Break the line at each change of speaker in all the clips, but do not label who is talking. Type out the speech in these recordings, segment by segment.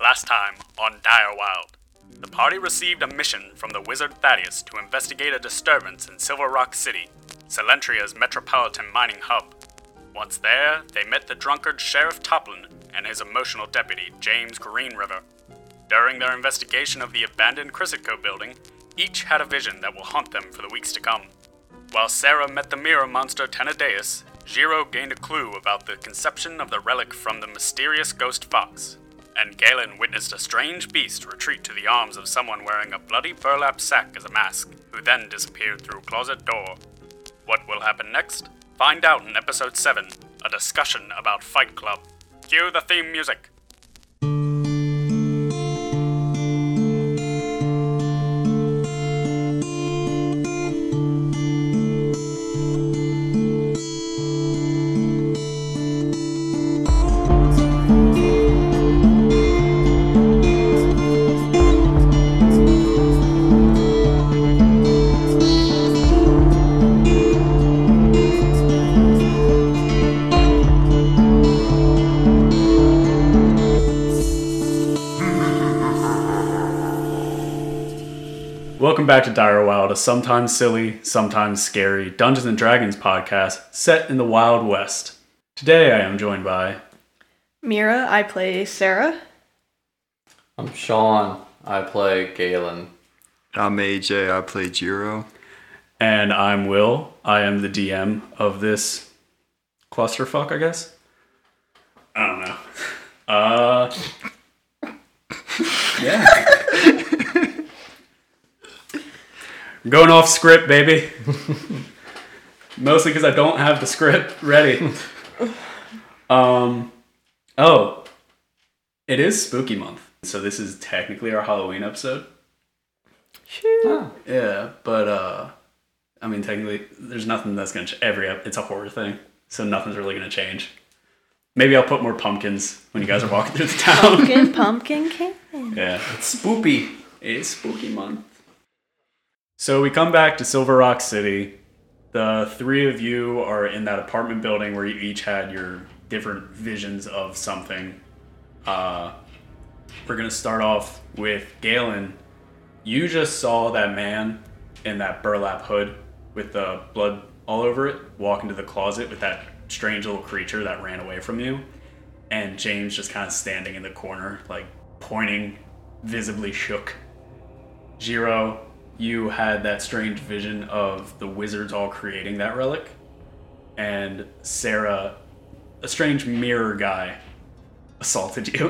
Last time on Dire Wild, the party received a mission from the wizard Thaddeus to investigate a disturbance in Silver Rock City, Celentria's metropolitan mining hub. Once there, they met the drunkard Sheriff Toplin and his emotional deputy, James Greenriver. During their investigation of the abandoned Chrysitco building, each had a vision that will haunt them for the weeks to come. While Sarah met the mirror monster Tenedeus, Jiro gained a clue about the conception of the relic from the mysterious ghost fox, and Galen witnessed a strange beast retreat to the arms of someone wearing a bloody burlap sack as a mask, who then disappeared through a closet door. What will happen next? Find out in Episode 7, a discussion about Fight Club. Cue the theme music. Welcome back to Dire Wild, a sometimes silly, sometimes scary Dungeons & Dragons podcast set in the Wild West. Today I am joined by...
Mira, I play Sarah.
I'm Sean, I play Galen.
I'm AJ, I play Jiro.
And I'm Will, I am the DM of this clusterfuck, I guess? I don't know. Yeah. Going off script, baby. Mostly because I don't have the script ready. It is spooky month, so this is technically our Halloween episode.
Sure.
Yeah, but I mean, technically, there's nothing that's gonna it's a horror thing, so nothing's really gonna change. Maybe I'll put more pumpkins when you guys are walking through the town.
Pumpkin cannon.
Yeah, it's spoopy. It's spooky month. So we come back to Silver Rock City. The three of you are in that apartment building where you each had your different visions of something. We're going to start off with Galen. You just saw that man in that burlap hood with the blood all over it walk into the closet with that strange little creature that ran away from you. And James just kind of standing in the corner, like pointing, visibly shook. Jiro, you had that strange vision of the wizards all creating that relic. And Sarah, a strange mirror guy, assaulted you.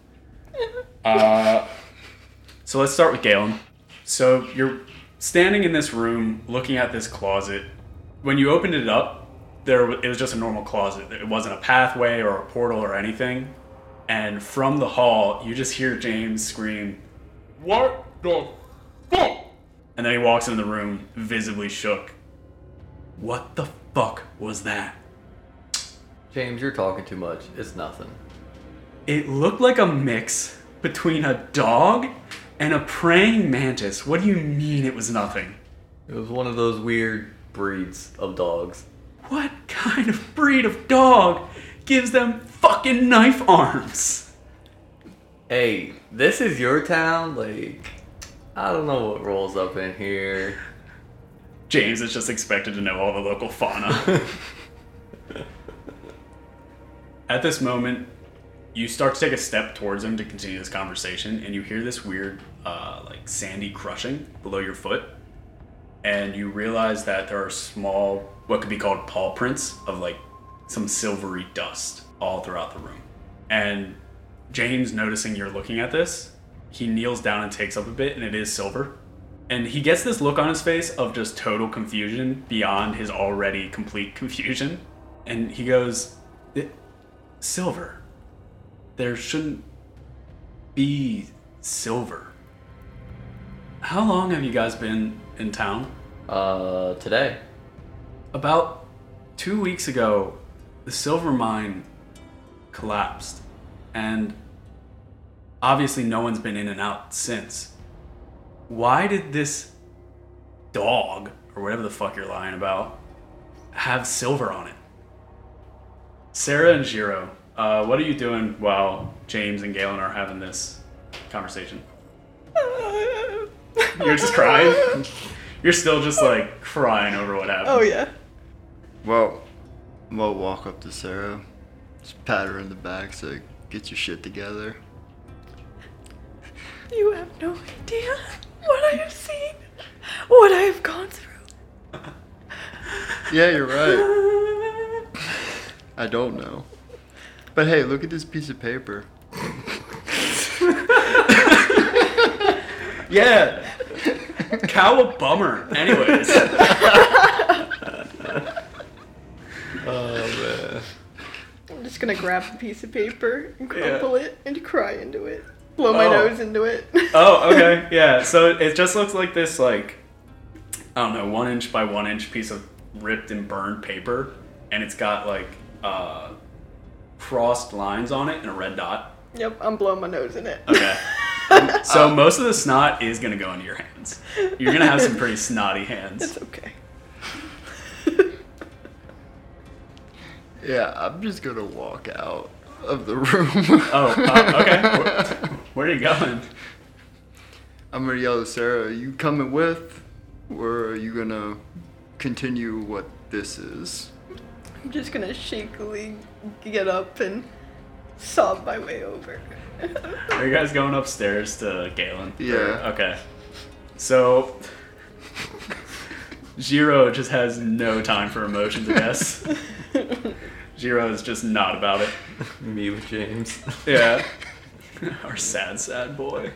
So let's start with Galen. So you're standing in this room looking at this closet. When you opened it up, it was just a normal closet. It wasn't a pathway or a portal or anything. And from the hall, you just hear James scream, "What the fuck?" And then he walks into the room, visibly shook. What the fuck was that?
James, you're talking too much. It's nothing.
It looked like a mix between a dog and a praying mantis. What do you mean it was nothing?
It was one of those weird breeds of dogs.
What kind of breed of dog gives them fucking knife arms?
Hey, this is your town? Like, I don't know what rolls up in here.
James is just expected to know all the local fauna. At this moment, you start to take a step towards him to continue this conversation, and you hear this weird, like, sandy crushing below your foot. And you realize that there are small, what could be called paw prints of, like, some silvery dust all throughout the room. And James, noticing you're looking at this, he kneels down and takes up a bit, and it is silver. And he gets this look on his face of just total confusion beyond his already complete confusion. And he goes, "Silver? There shouldn't be silver. How long have you guys been in town?"
Today.
About 2 weeks ago, the silver mine collapsed. And obviously no one's been in and out since. Why did this dog, or whatever the fuck you're lying about, have silver on it? Sarah and Jiro, what are you doing while James and Galen are having this conversation? You're just crying? You're still just like crying over what happened.
Oh yeah.
Well, I'm gonna walk up to Sarah, just pat her in the back, say, get your shit together.
You have no idea what I have seen, what I have gone through.
Yeah, you're right. I don't know. But hey, look at this piece of paper.
Yeah. Cowabummer. Anyways.
Oh man.
I'm just gonna grab a piece of paper and crumple it and cry into it. Blow my
Oh.
nose into it.
Oh, okay. Yeah. So it just looks like this, like, I don't know, 1 inch by 1 inch piece of ripped and burned paper. And it's got like crossed lines on it and a red dot.
Yep, I'm blowing my nose in it.
Okay. So most of the snot is going to go into your hands. You're going to have some pretty snotty hands.
It's okay.
Yeah, I'm just gonna walk out of the room.
Oh, okay. Where are you going?
I'm gonna yell at Sarah, are you coming with? Or are you gonna continue what this is?
I'm just gonna shakily get up and sob my way over.
Are you guys going upstairs to Galen?
Yeah.
Okay. So, Jiro just has no time for emotions, I guess. Jiro is just not about it.
Me with James.
Yeah. Our sad boy.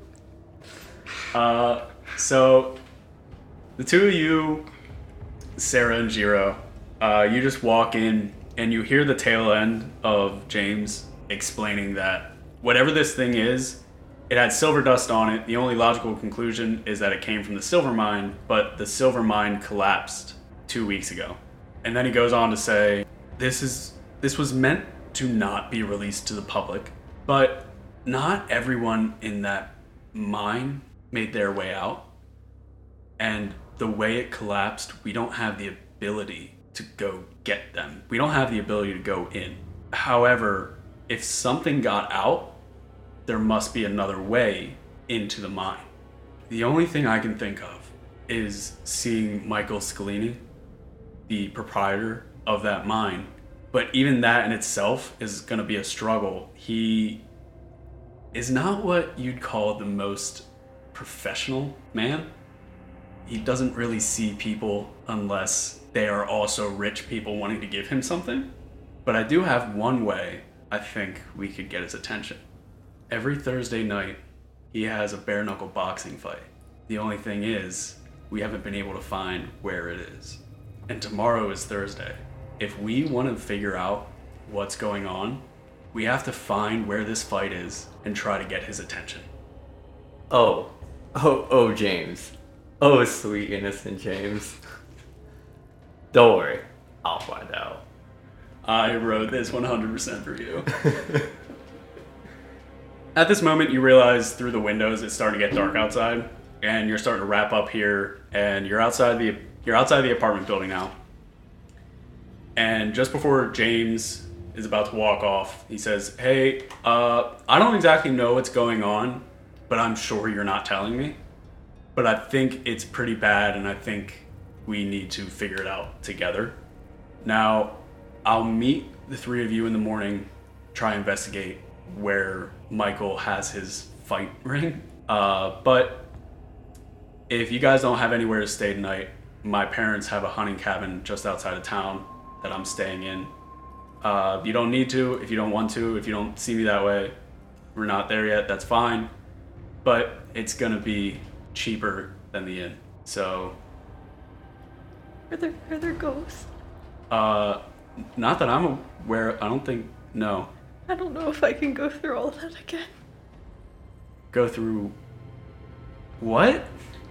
So, the two of you, Sarah and Jiro, you just walk in and you hear the tail end of James explaining that whatever this thing is, it had silver dust on it. The only logical conclusion is that it came from the silver mine, but the silver mine collapsed 2 weeks ago. And then he goes on to say, this was meant to not be released to the public, but not everyone in that mine made their way out. And the way it collapsed, we don't have the ability to go get them. We don't have the ability to go in. However, if something got out, there must be another way into the mine. The only thing I can think of is seeing Michael Scalini, the proprietor of that mine. But even that in itself is going to be a struggle. He is not what you'd call the most professional man. He doesn't really see people unless they are also rich people wanting to give him something. But I do have one way I think we could get his attention. Every Thursday night, he has a bare knuckle boxing fight. The only thing is, we haven't been able to find where it is. And tomorrow is Thursday. If we want to figure out what's going on, we have to find where this fight is and try to get his attention.
Oh, James. Oh, sweet innocent James. Don't worry, I'll find out.
I wrote this 100% for you. At this moment, you realize through the windows it's starting to get dark outside, and you're starting to wrap up here, and you're outside the apartment building now. And just before James is about to walk off, he says, "Hey, I don't exactly know what's going on, but I'm sure you're not telling me. But I think it's pretty bad, and I think we need to figure it out together. Now, I'll meet the three of you in the morning, try and investigate where Michael has his fight ring. But if you guys don't have anywhere to stay tonight, my parents have a hunting cabin just outside of town that I'm staying in. You don't need to, if you don't want to, if you don't see me that way, we're not there yet, that's fine. But it's gonna be cheaper than the inn. So,
Are there ghosts?
not that I'm aware, I don't think, no.
I don't know if I can go through all that again.
Go through what?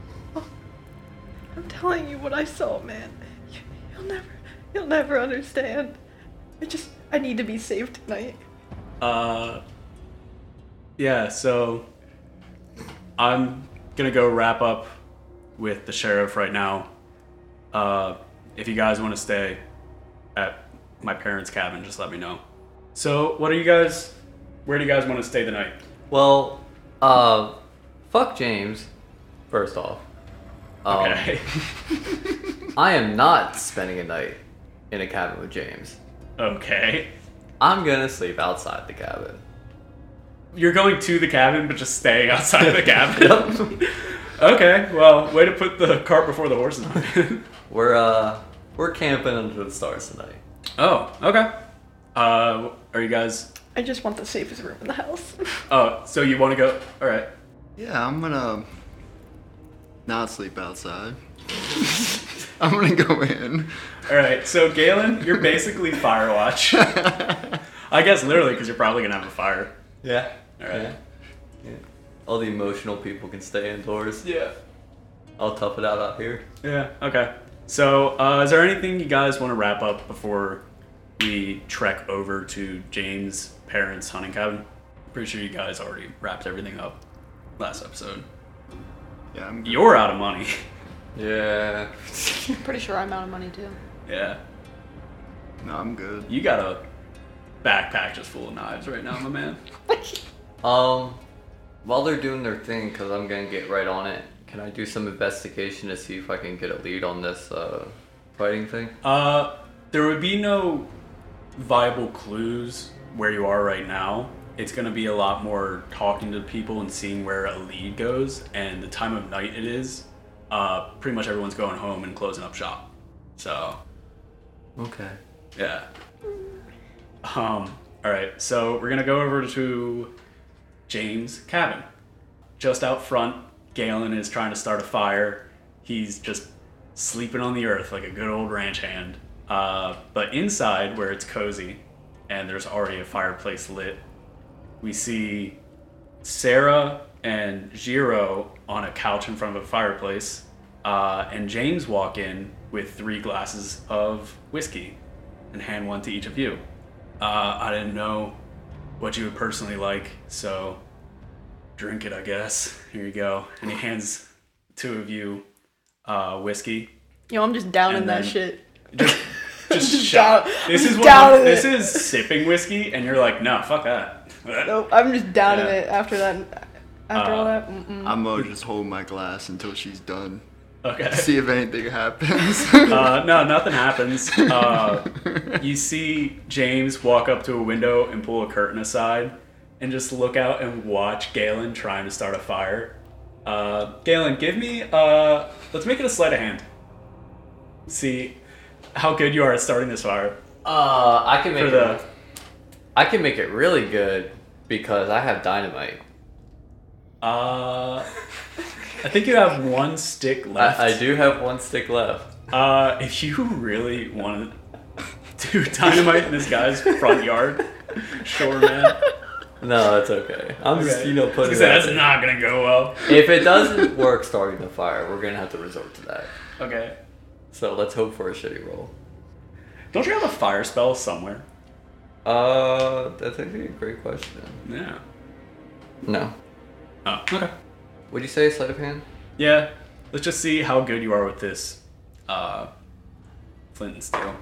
I'm telling you what I saw, man. You'll never understand. I need to be saved tonight.
Yeah, so I'm gonna go wrap up with the sheriff right now. If you guys want to stay at my parents' cabin, just let me know. So, where do you guys want to stay the night?
Well, Fuck James, first off.
Okay.
I am not spending a night in a cabin with James.
Okay.
I'm gonna sleep outside the cabin.
You're going to the cabin, but just staying outside of the cabin?
Yep.
Okay, well, way to put the cart before the horses.
We're camping under the stars tonight.
Oh, okay. Are you guys...
I just want the safest room in the house.
Oh, so you want to go... Alright.
Yeah, I'm gonna not sleep outside. I'm gonna go in.
Alright, so Galen, you're basically Firewatch. I guess literally, because you're probably going to have a fire.
Yeah.
Alright.
Yeah. All the emotional people can stay indoors.
Yeah.
I'll tough it out here.
Yeah, okay. So, is there anything you guys want to wrap up before we trek over to James' parents' hunting cabin? Pretty sure you guys already wrapped everything up last episode.
Yeah, I'm good.
You're out of money.
Yeah.
Pretty sure I'm out of money too.
Yeah.
No, I'm good.
You got a backpack just full of knives right now, my man.
While they're doing their thing, because I'm gonna get right on it, can I do some investigation to see if I can get a lead on this fighting thing?
There would be no viable clues where you are right now. It's going to be a lot more talking to people and seeing where a lead goes, and the time of night it is. Pretty much everyone's going home and closing up shop. So,
Okay.
yeah. All right, so we're going to go over to James' cabin. Just out front, Galen is trying to start a fire. He's just sleeping on the earth like a good old ranch hand. But inside, where it's cozy, and there's already a fireplace lit, we see Sarah and Jiro on a couch in front of a fireplace, and James walk in with 3 glasses of whiskey and hand one to each of you. I didn't know what you would personally like, so drink it, I guess. Here you go. And he hands 2 of you whiskey.
Yo, I'm just down in
And
that
then-
shit.
Just shot.
down-
This
I'm
is
down
what
in
this
it.
is sipping whiskey, and you're like, no, fuck that.
Nope, I'm just down in
Yeah.
it after that. After all that, mm-mm.
I'm gonna just hold my glass until she's done.
Okay.
See if anything happens.
No, nothing happens. You see James walk up to a window and pull a curtain aside, and just look out and watch Galen trying to start a fire. Galen, give me. Let's make it a sleight of hand. See how good you are at starting this fire.
I can make
For the-
I can make it really good because I have dynamite.
I think you have 1 stick left.
I do have 1 stick left.
If you really want to do dynamite in this guy's front yard, sure, man.
No, it's okay. I'm just,
Okay.
putting
Because
it out
that's
there.
not gonna go well.
If it doesn't work starting the fire, we're gonna have to resort to that.
Okay.
So let's hope for a shitty roll.
Don't you have a fire spell somewhere?
That's actually a great question.
Yeah.
No.
Oh, okay.
Would you say sleight of hand?
Yeah. Let's just see how good you are with this flint and steel.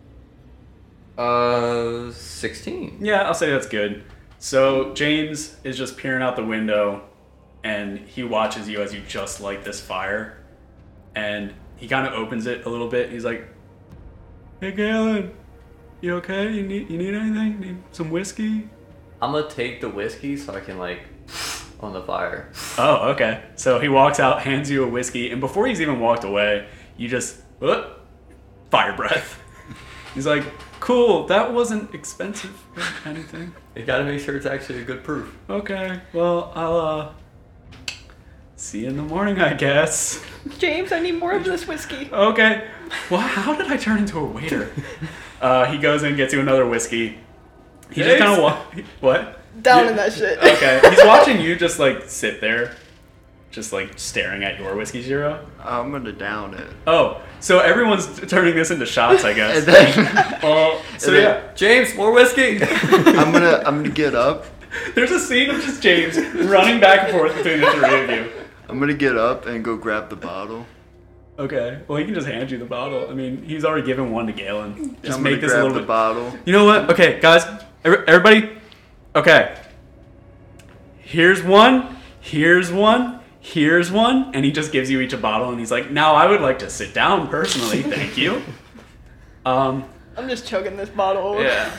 16.
Yeah, I'll say that's good. So James is just peering out the window, and he watches you as you just light this fire, and he kind of opens it a little bit. He's like, "Hey, Galen, you okay? You need anything? Need some whiskey?"
I'm gonna take the whiskey so I can on the fire.
Oh, okay. So he walks out, hands you a whiskey, and before he's even walked away, you just fire breath. He's like, "Cool, that wasn't expensive or anything."
You gotta make sure it's actually a good proof.
Okay, well, I'll see you in the morning, I guess.
James, I need more of this whiskey.
Okay. Well, how did I turn into a waiter? He goes in, gets you another whiskey. He just kind of what?
Down
Yeah.
in that shit.
Okay. He's watching you just sit there, just staring at your whiskey, Jiro.
I'm gonna down it.
Oh, so everyone's turning this into shots, I guess.
And then
So
and then-
yeah,
James, more whiskey!
I'm gonna get up.
there's a scene of just James running back and forth between the 3 of you.
I'm gonna get up and go grab the bottle.
Okay. Well, he can just hand you the bottle. I mean, he's already given one to Galen. Just
I'm
make
gonna
this a
grab
little
the
bit.
bottle.
You know what? Okay, guys, everybody. Okay. Here's one. here's one, and he just gives you each a bottle, and he's like, now I would like to sit down personally, thank you.
I'm just chugging this bottle.
Yeah.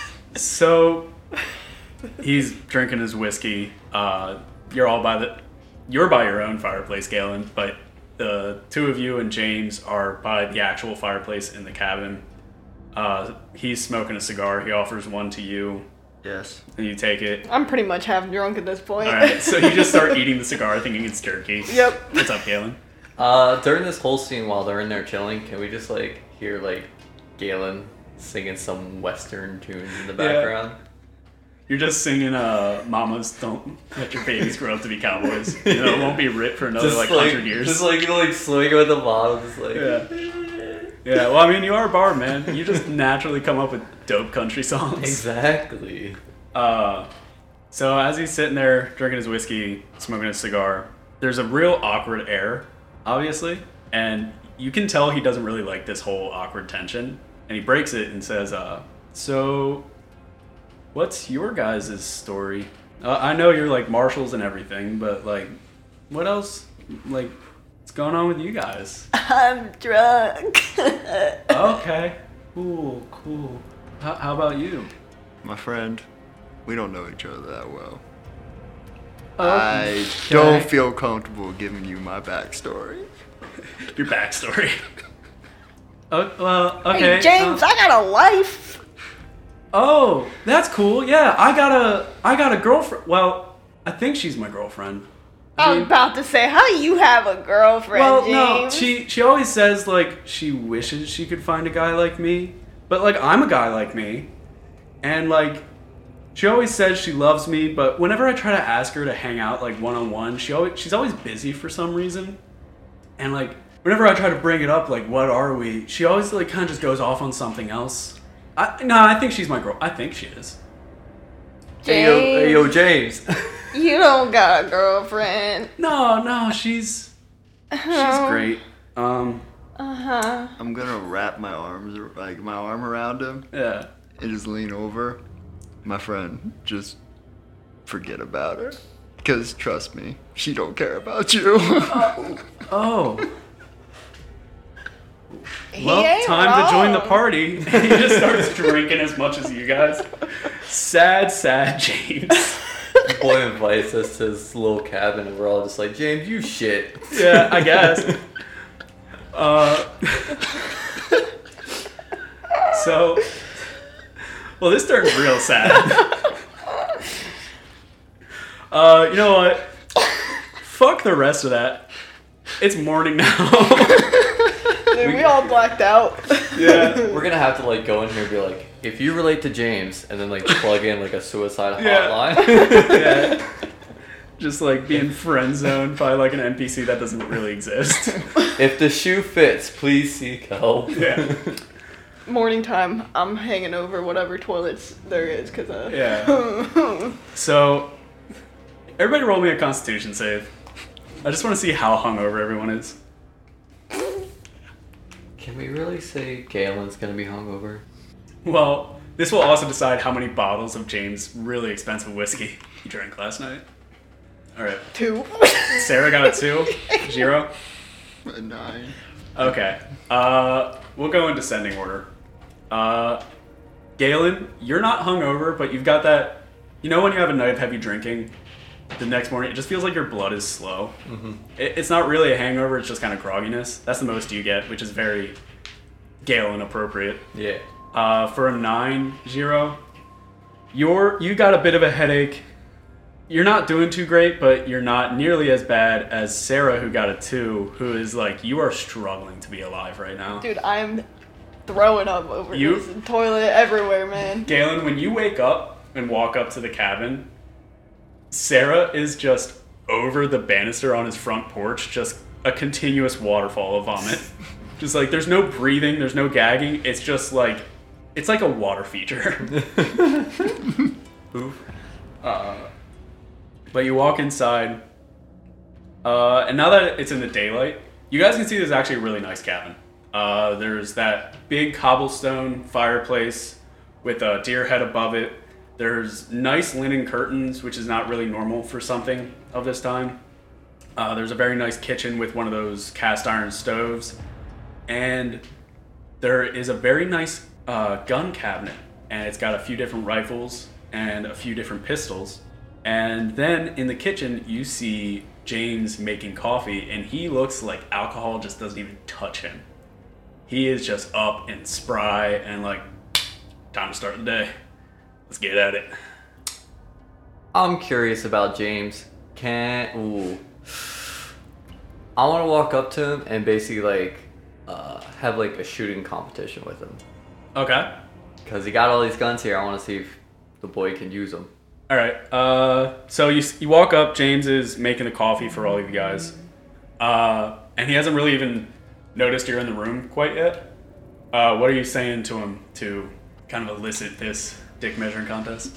So he's drinking his whiskey. You're by your own fireplace, Galen, but the two of you and James are by the actual fireplace in the cabin. He's smoking a cigar. He offers one to you.
Yes.
And you take it.
I'm pretty much half drunk at this point.
All right, so you just start eating the cigar, thinking it's jerky.
Yep.
What's up, Galen?
During this whole scene, while they're in there chilling, can we just like hear like Galen singing some Western tunes in the background?
You're just singing Mamas Don't Let Your Babies Grow Up to Be Cowboys. You know, it won't be ripped for another
Just
100 years.
Just like swinging with the bottle, just like.
Yeah. Yeah, well, I mean, you are a bar, man. You just naturally come up with dope country songs.
Exactly.
So as he's sitting there drinking his whiskey, smoking his cigar, there's a real awkward air, obviously, and you can tell he doesn't really like this whole awkward tension. And he breaks it and says, so what's your guys' story? I know you're like marshals and everything, but like, what else? Like, what's going on with you guys?
I'm drunk.
Okay, cool. How about you?
My friend, we don't know each other that well.
Oh,
I don't feel comfortable giving you my backstory.
Your backstory. Oh, well, okay.
Hey, James, I got a life.
Oh, that's cool. Yeah, I got a girlfriend. Well, I think she's my girlfriend.
I was about to say, how you have a girlfriend,
Well,
James?
no, she always says like she wishes she could find a guy like me, but like I'm a guy like me, and like she always says she loves me, but whenever I try to ask her to hang out like one-on-one, she's always busy for some reason, and like whenever I try to bring it up, like what are we? She always like kind of just goes off on something else. I think she's my girl. I think she is.
Hey yo, James.
You don't got a girlfriend.
No, she's great.
I'm gonna wrap my arm around him
Yeah.
and just lean over. My friend, just forget about her. Because trust me, she don't care about you.
Oh.
He
Well,
ain't
time to join the
wrong.
party. He just starts drinking as much as you guys. Sad James.
Boy invites us to his little cabin, and we're all just like, James, you shit.
Yeah, I guess. So, well, this turns real sad. You know what? Fuck the rest of that. It's morning now.
Dude, we all blacked out.
Yeah.
We're gonna have to like go in here and be like, if you relate to James, and then like plug in like a suicide
Yeah.
hotline.
Yeah. Just like being friend zoned by like an NPC that doesn't really exist.
If the shoe fits, please seek help.
Yeah.
Morning time, I'm hanging over whatever toilets there is, because
Yeah. So, everybody roll me a Constitution save. I just want to see how hungover everyone is.
Can we really say Galen's gonna be hungover?
Well, this will also decide how many bottles of James' really expensive whiskey he drank last night. Alright.
2.
Sarah got a 2. 0.
A 9.
Okay. We'll go in descending order. Galen, you're not hungover, but you've got that. You know when you have a night of heavy drinking, the next morning it just feels like your blood is slow. Mm-hmm. It's not really a hangover; it's just kind of grogginess. That's the most you get, which is very Galen appropriate.
Yeah.
For a 9-0, you got a bit of a headache. You're not doing too great, but you're not nearly as bad as Sarah, who got a 2, who is like, you are struggling to be alive right now.
Dude, I'm throwing up over
You-
this toilet everywhere, man.
Galen, when you wake up and walk up to the cabin, Sarah is just over the banister on his front porch, just a continuous waterfall of vomit. Just like, there's no breathing, there's no gagging, it's just like, it's like a water feature. Oof. But you walk inside, and now that it's in the daylight, you guys can see there's actually a really nice cabin. There's that big cobblestone fireplace with a deer head above it. There's nice linen curtains, which is not really normal for something of this time. There's a very nice kitchen with one of those cast iron stoves. And there is a very nice gun cabinet. And it's got a few different rifles and a few different pistols. And then in the kitchen, you see James making coffee, and he looks like alcohol just doesn't even touch him. He is just up and spry and like, time to start the day. Let's get at it.
I'm curious about James. I want to walk up to him and basically like have like a shooting competition with him.
Okay.
Because he got all these guns here. I want to see if the boy can use them.
All right. So you walk up. James is making the coffee for all of you guys, and he hasn't really even noticed you're in the room quite yet. What are you saying to him to kind of elicit this dick measuring contest?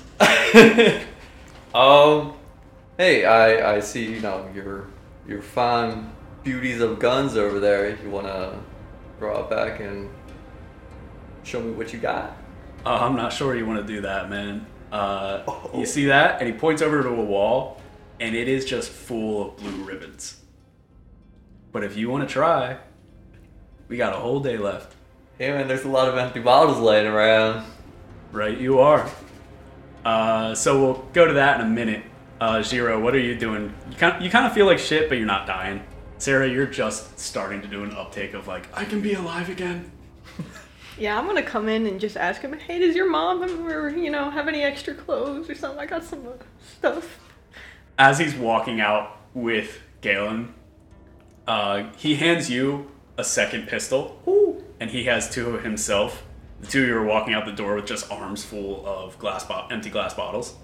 Hey, I see, your fine beauties of guns over there. You want to draw it back and show me what you got?
I'm not sure you want to do that, man. You see that? And he points over to a wall, and it is just full of blue ribbons. But if you want to try, we got a whole day left.
Hey man, there's a lot of empty bottles laying around.
Right, you are. So we'll go to that in a minute. Zero, what are you doing? You kind of feel like shit, but you're not dying. Sarah, you're just starting to do an uptake of like, I can be alive again.
Yeah, I'm gonna come in and just ask him, hey, does your mom have any extra clothes or something? I got some stuff.
As he's walking out with Galen, he hands you a second pistol. Ooh. And he has two himself. The two of you are walking out the door with just arms full of empty glass bottles.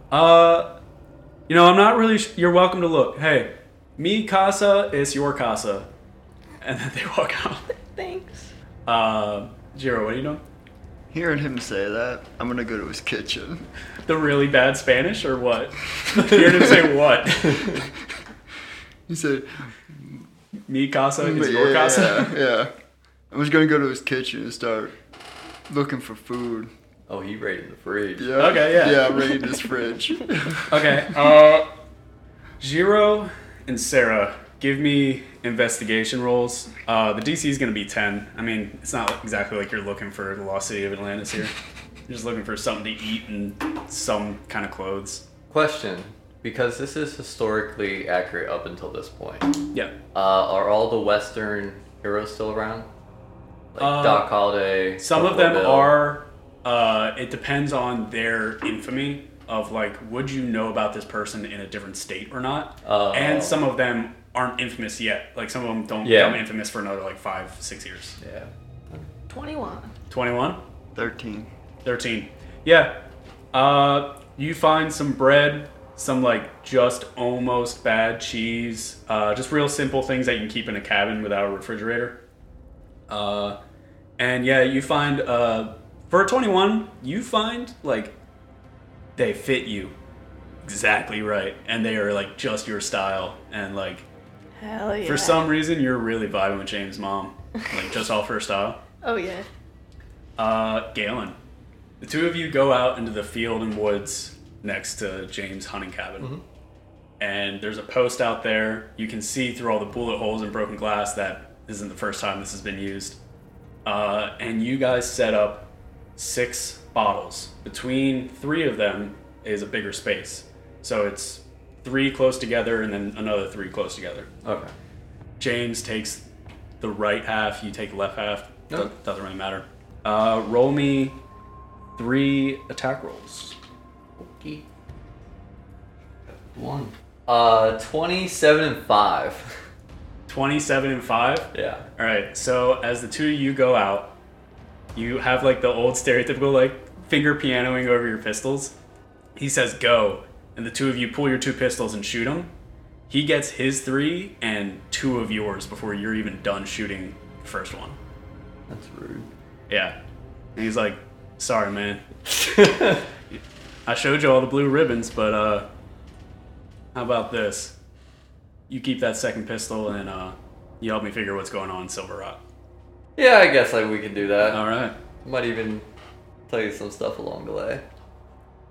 I'm not really you're welcome to look. Hey, mi casa es your casa. And then they walk out.
Thanks.
Jiro, what are you doing?
Hearing him say that, I'm gonna go to his kitchen.
The really bad Spanish or what? Hearing him say what?
He said,
mi casa is your casa?
Yeah. I'm just gonna go to his kitchen and start looking for food.
Oh, he raided the fridge.
Yeah.
Okay, yeah.
Yeah, raiding his fridge.
Okay. Jiro and Sarah, give me investigation rolls. The DC is going to be 10. I mean, it's not exactly like you're looking for the lost city of Atlantis here. You're just looking for something to eat and some kind of clothes.
Question, because this is historically accurate up until this point.
Yeah.
Are all the Western heroes still around? Like Doc Holliday?
Some of
Buffalo
them
Bill?
are. It depends on their infamy of like, would you know about this person in a different state or not? And some of them aren't infamous yet. Like some of them don't become infamous for another like 5-6 years.
Yeah.
21.
21?
13.
13. Yeah. You find some bread, some like just almost bad cheese, just real simple things that you can keep in a cabin without a refrigerator. And yeah, you find, for a 21, you find like they fit you exactly right. And they are like just your style. And like,
Hell yeah.
for some reason, you're really vibing with James' mom. Like just off her style.
Oh yeah.
Galen, the two of you go out into the field and woods next to James' hunting cabin. Mm-hmm. And there's a post out there. You can see through all the bullet holes and broken glass that isn't the first time this has been used. And you guys set up 6 bottles. Between 3 of them is a bigger space. So it's 3 close together and then another 3 close together.
Okay.
James takes the right half, you take the left half.
Okay.
Doesn't really matter. Roll me 3 attack rolls.
Okay. 1. 27 and 5.
27 and 5?
Yeah.
Alright, so as the two of you go out, you have like the old stereotypical like finger pianoing over your pistols. He says go, and the two of you pull your 2 pistols and shoot him. He gets his 3 and 2 of yours before you're even done shooting the first one.
That's rude.
Yeah. And he's like, sorry, man. I showed you all the blue ribbons, but how about this? You keep that second pistol and you help me figure what's going on in Silver Rock.
Yeah, I guess we could do that.
All right.
Might even tell you some stuff along the way.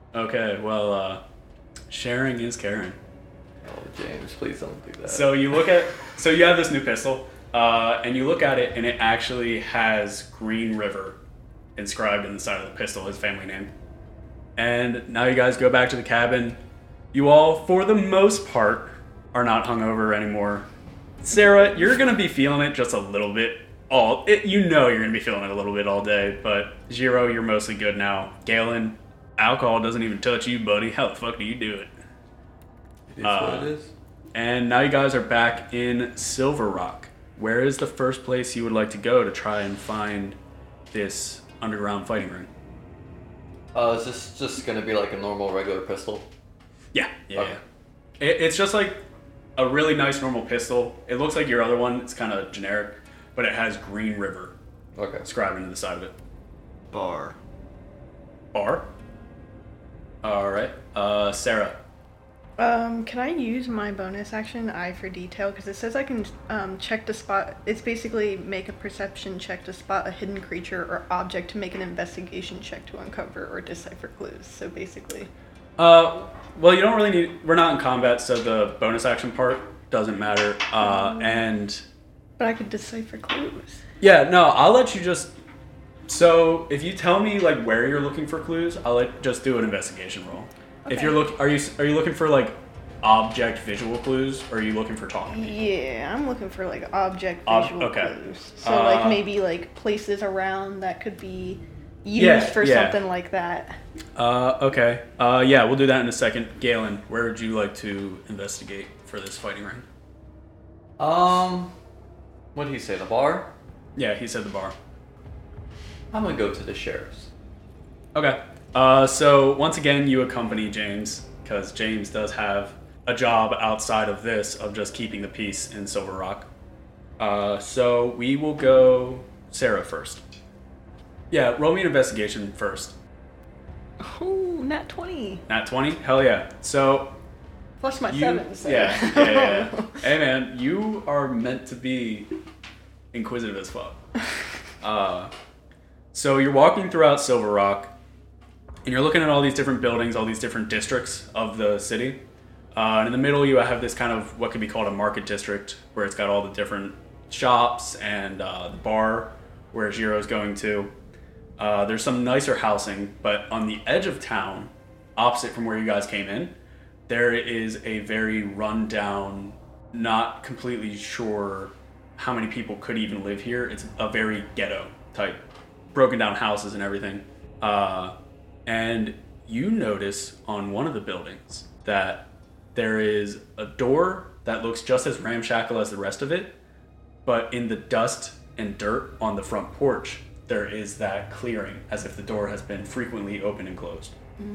Okay, well, sharing is caring.
Oh, James, please don't do that.
So you have this new pistol, and you look at it, and it actually has Green River inscribed in the side of the pistol, his family name. And now you guys go back to the cabin. You all, for the most part, are not hungover anymore. Sarah, you're gonna be feeling it just a little bit. You're gonna be feeling it a little bit all day. But Jiro, you're mostly good now. Galen, alcohol doesn't even touch you, buddy. How the fuck do you do it?
It is what it is.
And now you guys are back in Silver Rock. Where is the first place you would like to go to try and find this underground fighting ring?
Is this just gonna be like a normal regular pistol?
Yeah.
Okay.
It's just like a really nice normal pistol. It looks like your other one. It's kind of generic, but it has Green River
Okay.
inscribed into the side of it.
Bar.
Bar? Alright. Sarah.
Can I use my bonus action, Eye for Detail? Because it says I can check to spot. It's basically make a perception check to spot a hidden creature or object to make an investigation check to uncover or decipher clues. So basically.
Well, you don't really need. We're not in combat, so the bonus action part doesn't matter.
But I could decipher clues.
Yeah, no, I'll let you just. So if you tell me like where you're looking for clues, I'll just do an investigation roll.
Okay.
If you're are you looking for like object visual clues, or are you looking for talking?
Yeah, I'm looking for like object visual
okay.
clues. So like maybe like places around that could be used for something like that.
Okay. Yeah, we'll do that in a second. Galen, where would you like to investigate for this fighting ring?
What did he say? The bar?
Yeah, he said the bar.
I'm gonna go to the sheriff's.
Okay. So once again, you accompany James, because James does have a job outside of this of just keeping the peace in Silver Rock. So we will go Sarah first. Yeah, roll me an investigation first.
Oh, nat 20.
Nat 20? Hell yeah. So
Plus my 7. So.
Yeah. Hey man, you are meant to be inquisitive as fuck. So you're walking throughout Silver Rock, and you're looking at all these different buildings, all these different districts of the city. And in the middle, you have this kind of what could be called a market district, where it's got all the different shops and the bar where Jiro's going to. There's some nicer housing, but on the edge of town, opposite from where you guys came in, there is a very run-down, not completely sure how many people could even live here. It's a very ghetto type, broken down houses and everything. And you notice on one of the buildings that there is a door that looks just as ramshackle as the rest of it, but in the dust and dirt on the front porch, there is that clearing as if the door has been frequently opened and closed.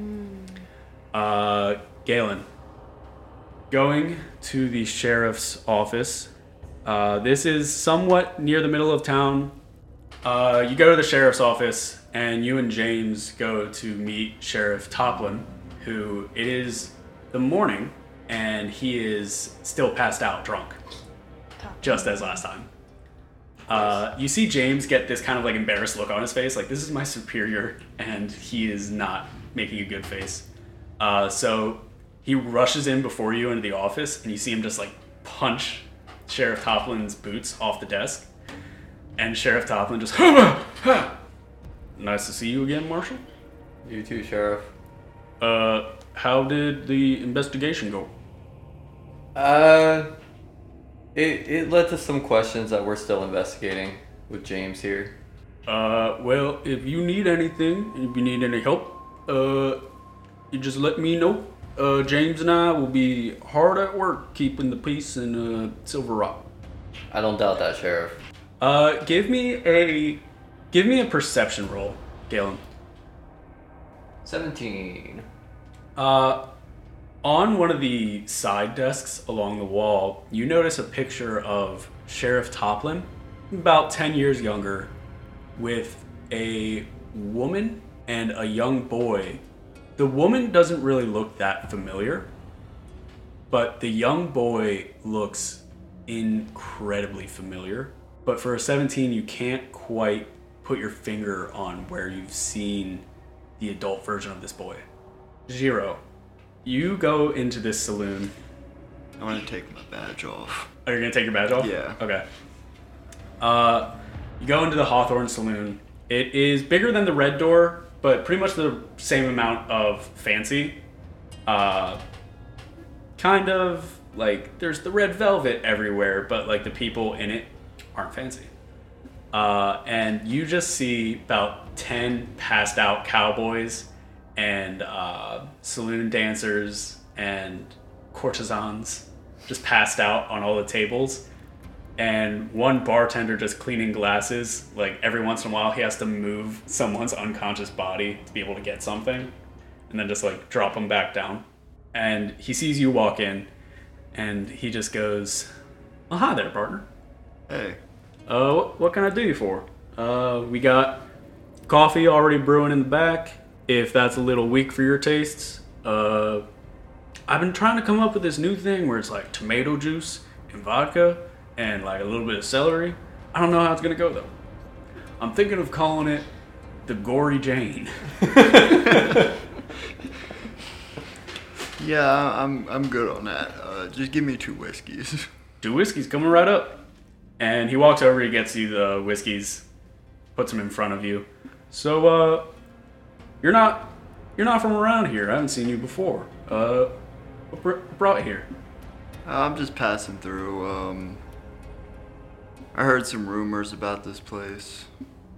Galen, going to the sheriff's office. This is somewhat near the middle of town. You go to the sheriff's office, and you and James go to meet Sheriff Toplin, who it is the morning, and he is still passed out drunk, just as last time. You see James get this kind of like embarrassed look on his face, like this is my superior, and he is not making a good face. So he rushes in before you into the office, and you see him just like punch Sheriff Toplin's boots off the desk. And Sheriff Toplin just, nice to see you again, Marshal.
You too, Sheriff.
How did the investigation go?
It led to some questions that we're still investigating with James here.
Well, if you need anything, if you need any help, you just let me know. James and I will be hard at work keeping the peace in Silver Rock.
I don't doubt that, Sheriff.
Give me a perception roll, Galen.
17.
On one of the side desks along the wall, you notice a picture of Sheriff Toplin, about 10 years younger, with a woman and a young boy. The woman doesn't really look that familiar, but the young boy looks incredibly familiar. But for a 17, you can't quite put your finger on where you've seen the adult version of this boy. Jiro, you go into this saloon.
I want to take my badge off.
Oh, you're gonna take your badge off?
Yeah.
Okay. You go into the Hawthorne Saloon. It is bigger than the Red Door, but pretty much the same amount of fancy. Kind of like there's the red velvet everywhere, but like the people in it aren't fancy. And you just see about 10 passed out cowboys and saloon dancers and courtesans just passed out on all the tables. And one bartender just cleaning glasses. Like every once in a while he has to move someone's unconscious body to be able to get something. And then just like drop them back down. And he sees you walk in and he just goes, "Oh, hi there, partner.
Hey.
What can I do you for? We got coffee already brewing in the back. If that's a little weak for your tastes. I've been trying to come up with this new thing where it's like tomato juice and vodka and like a little bit of celery. I don't know how it's gonna go though. I'm thinking of calling it the Gory Jane."
Yeah, I'm good on that. Just give me 2 whiskeys.
2 whiskeys coming right up. And he walks over, he gets you the whiskeys, puts them in front of you. So, you're not from around here. I haven't seen you before. What brought you here?
I'm just passing through. I heard some rumors about this place.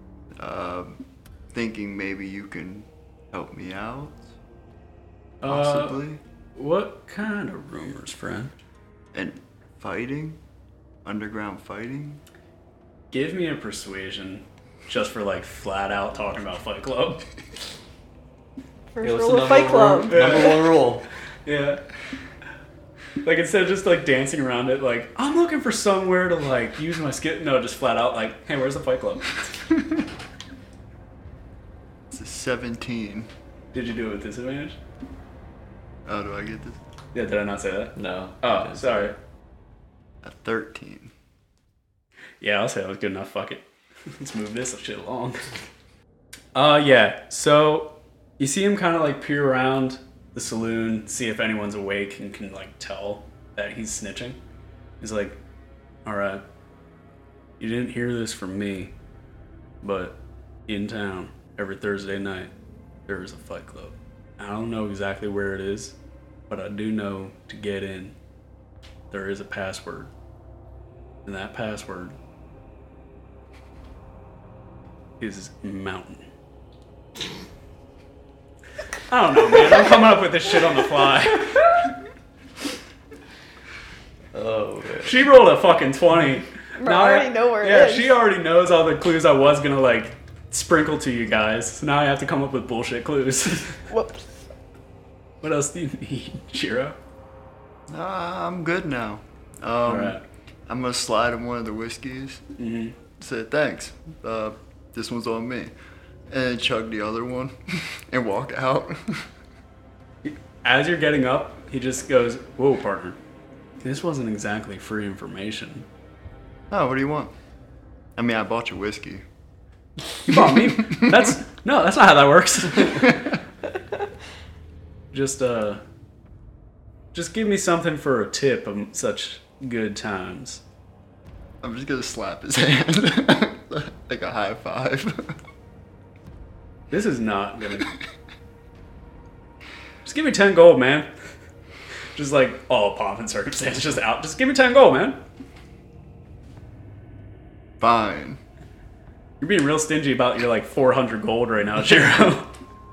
Thinking maybe you can help me out. Possibly.
What kind of rumors, friend?
And fighting? Underground fighting?
Give me a persuasion, just for like flat out talking about Fight Club.
First
Yo, what's
rule
the
of Fight Club.
Number 1 rule.
Yeah. Like instead of just like dancing around it, like I'm looking for somewhere to like use my skill. No, just flat out like, hey, where's the Fight Club?
It's a 17.
Did you do it with disadvantage?
Oh, do I get this?
Yeah, did I not say that?
No.
Oh, sorry.
A 13.
Yeah, I'll say that was good enough. Fuck it. Let's move this shit along. Yeah. So you see him kind of like peer around the saloon, see if anyone's awake and can like tell that he's snitching. He's like, "All right, you didn't hear this from me, but in town every Thursday night there is a Fight Club. I don't know exactly where it is, but I do know to get in there is a password. And that password is mountain." I don't know, man. I'm coming up with this shit on the fly.
Oh, man.
She rolled a fucking 20.
Bro, I already know where it is.
Yeah, she already knows all the clues I was gonna like sprinkle to you guys. So now I have to come up with bullshit clues.
Whoops.
What else do you need, Shiro?
I'm good now.
Alright.
I'm gonna slide him one of the whiskeys.
Mm-hmm.
Say thanks. This one's on me. And chug the other one and walk out.
As you're getting up, he just goes, "Whoa, partner. This wasn't exactly free information."
Oh, what do you want? I mean, I bought you whiskey.
You bought me? That's not how that works. Just give me something for a tip of such good times.
I'm just gonna slap his hand. Like a high five.
This is not gonna. Just give me 10 gold, man. Just like all pomp and circumstance, just out. Just give me 10 gold, man.
Fine.
You're being real stingy about your like 400 gold right now, Jiro.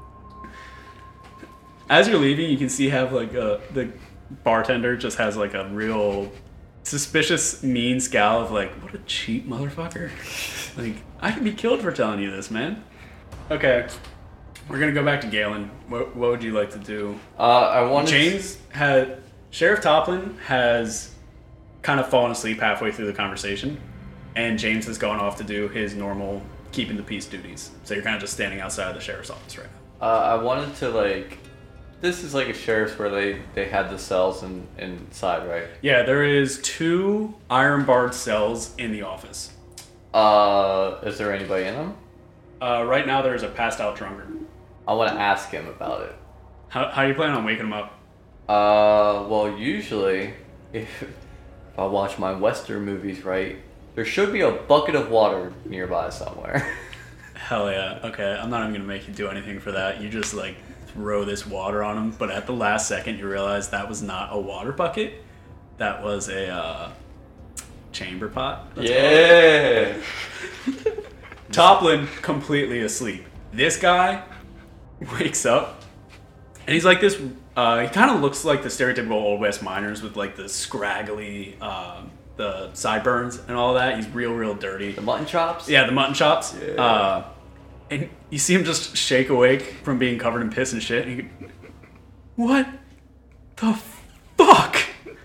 As you're leaving, you can see have like the bartender just has like a real suspicious, mean scowl of like, what a cheap motherfucker. Like, I could be killed for telling you this, man. Okay, we're gonna go back to Galen. What would you like to do?
I wanted
Sheriff Toplin has kind of fallen asleep halfway through the conversation, and James has gone off to do his normal keeping the peace duties. So you're kind of just standing outside of the sheriff's office right now.
I wanted to like. This is like a sheriff's where they had the cells inside, right?
Yeah, there is 2 iron barred cells in the office.
Is there anybody in them?
Right now there's a passed out drunkard.
I want to ask him about it.
How are you planning on waking him up?
Well, usually, if I watch my Western movies right, there should be a bucket of water nearby somewhere.
Hell yeah. Okay, I'm not even gonna make you do anything for that. You just like throw this water on him, but at the last second you realize that was not a water bucket. That was a chamber pot.
Yeah.
Toplin completely asleep. This guy wakes up and he's like this. He kind of looks like the stereotypical Old West miners with like the scraggly, the sideburns and all that. He's real dirty.
The mutton chops?
Yeah, the mutton chops.
Yeah.
And you see him just shake awake from being covered in piss and shit. And what the fuck?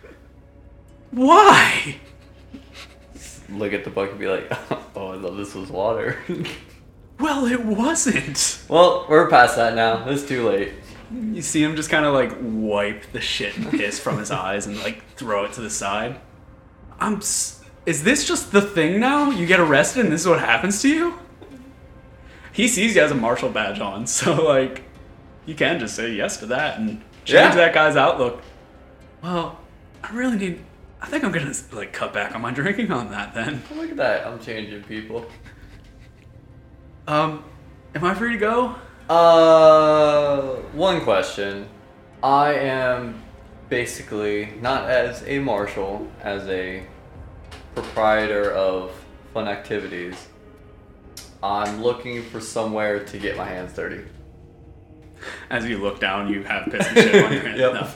Why?
Look at the bucket and be like, oh, I thought this was water.
Well, it wasn't.
Well, we're past that now. It's too late.
You see him just kind of like wipe the shit and piss from his eyes and like throw it to the side. Is this just the thing now? You get arrested and this is what happens to you? He sees you as a marshal badge on, so like, you can just say yes to that and change that guy's outlook. Well, I think I'm gonna like cut back on my drinking on that then.
Oh, look at that. I'm changing people.
Am I free to go?
One question. I am basically not as a marshal, as a proprietor of fun activities. I'm looking for somewhere to get my hands dirty.
As you look down, you have piss and shit on your hands.
Yep.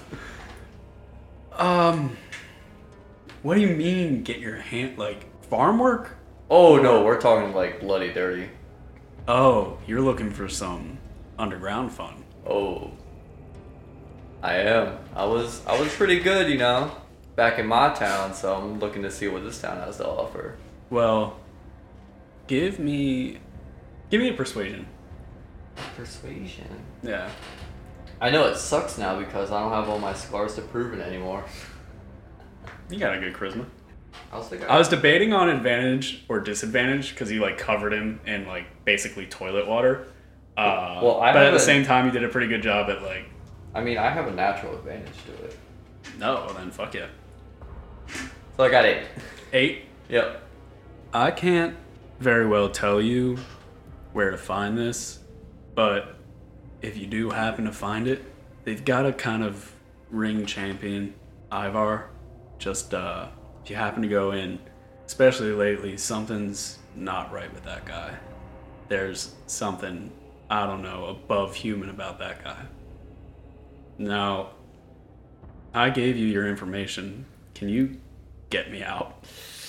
No. What do you mean get your hand, like, farm work?
Oh no, we're talking like bloody dirty.
Oh, you're looking for some underground fun.
Oh. I am. I was pretty good, you know, back in my town, so I'm looking to see what this town has to offer.
Well, give me a persuasion.
Persuasion.
Yeah.
I know it sucks now because I don't have all my scars to prove it anymore.
You got a good charisma.
I
was debating on advantage or disadvantage because you like covered him in like basically toilet water. But at the same time, you did a pretty good job at like.
I mean, I have a natural advantage to it.
No, then fuck yeah.
So I got 8.
8?
Yep.
I can't very well tell you where to find this, but if you do happen to find it, they've got a kind of ring champion, Ivar. Just if you happen to go in, especially lately, something's not right with that guy. There's something, I don't know, above human about that guy. Now, I gave you your information. Can you get me out?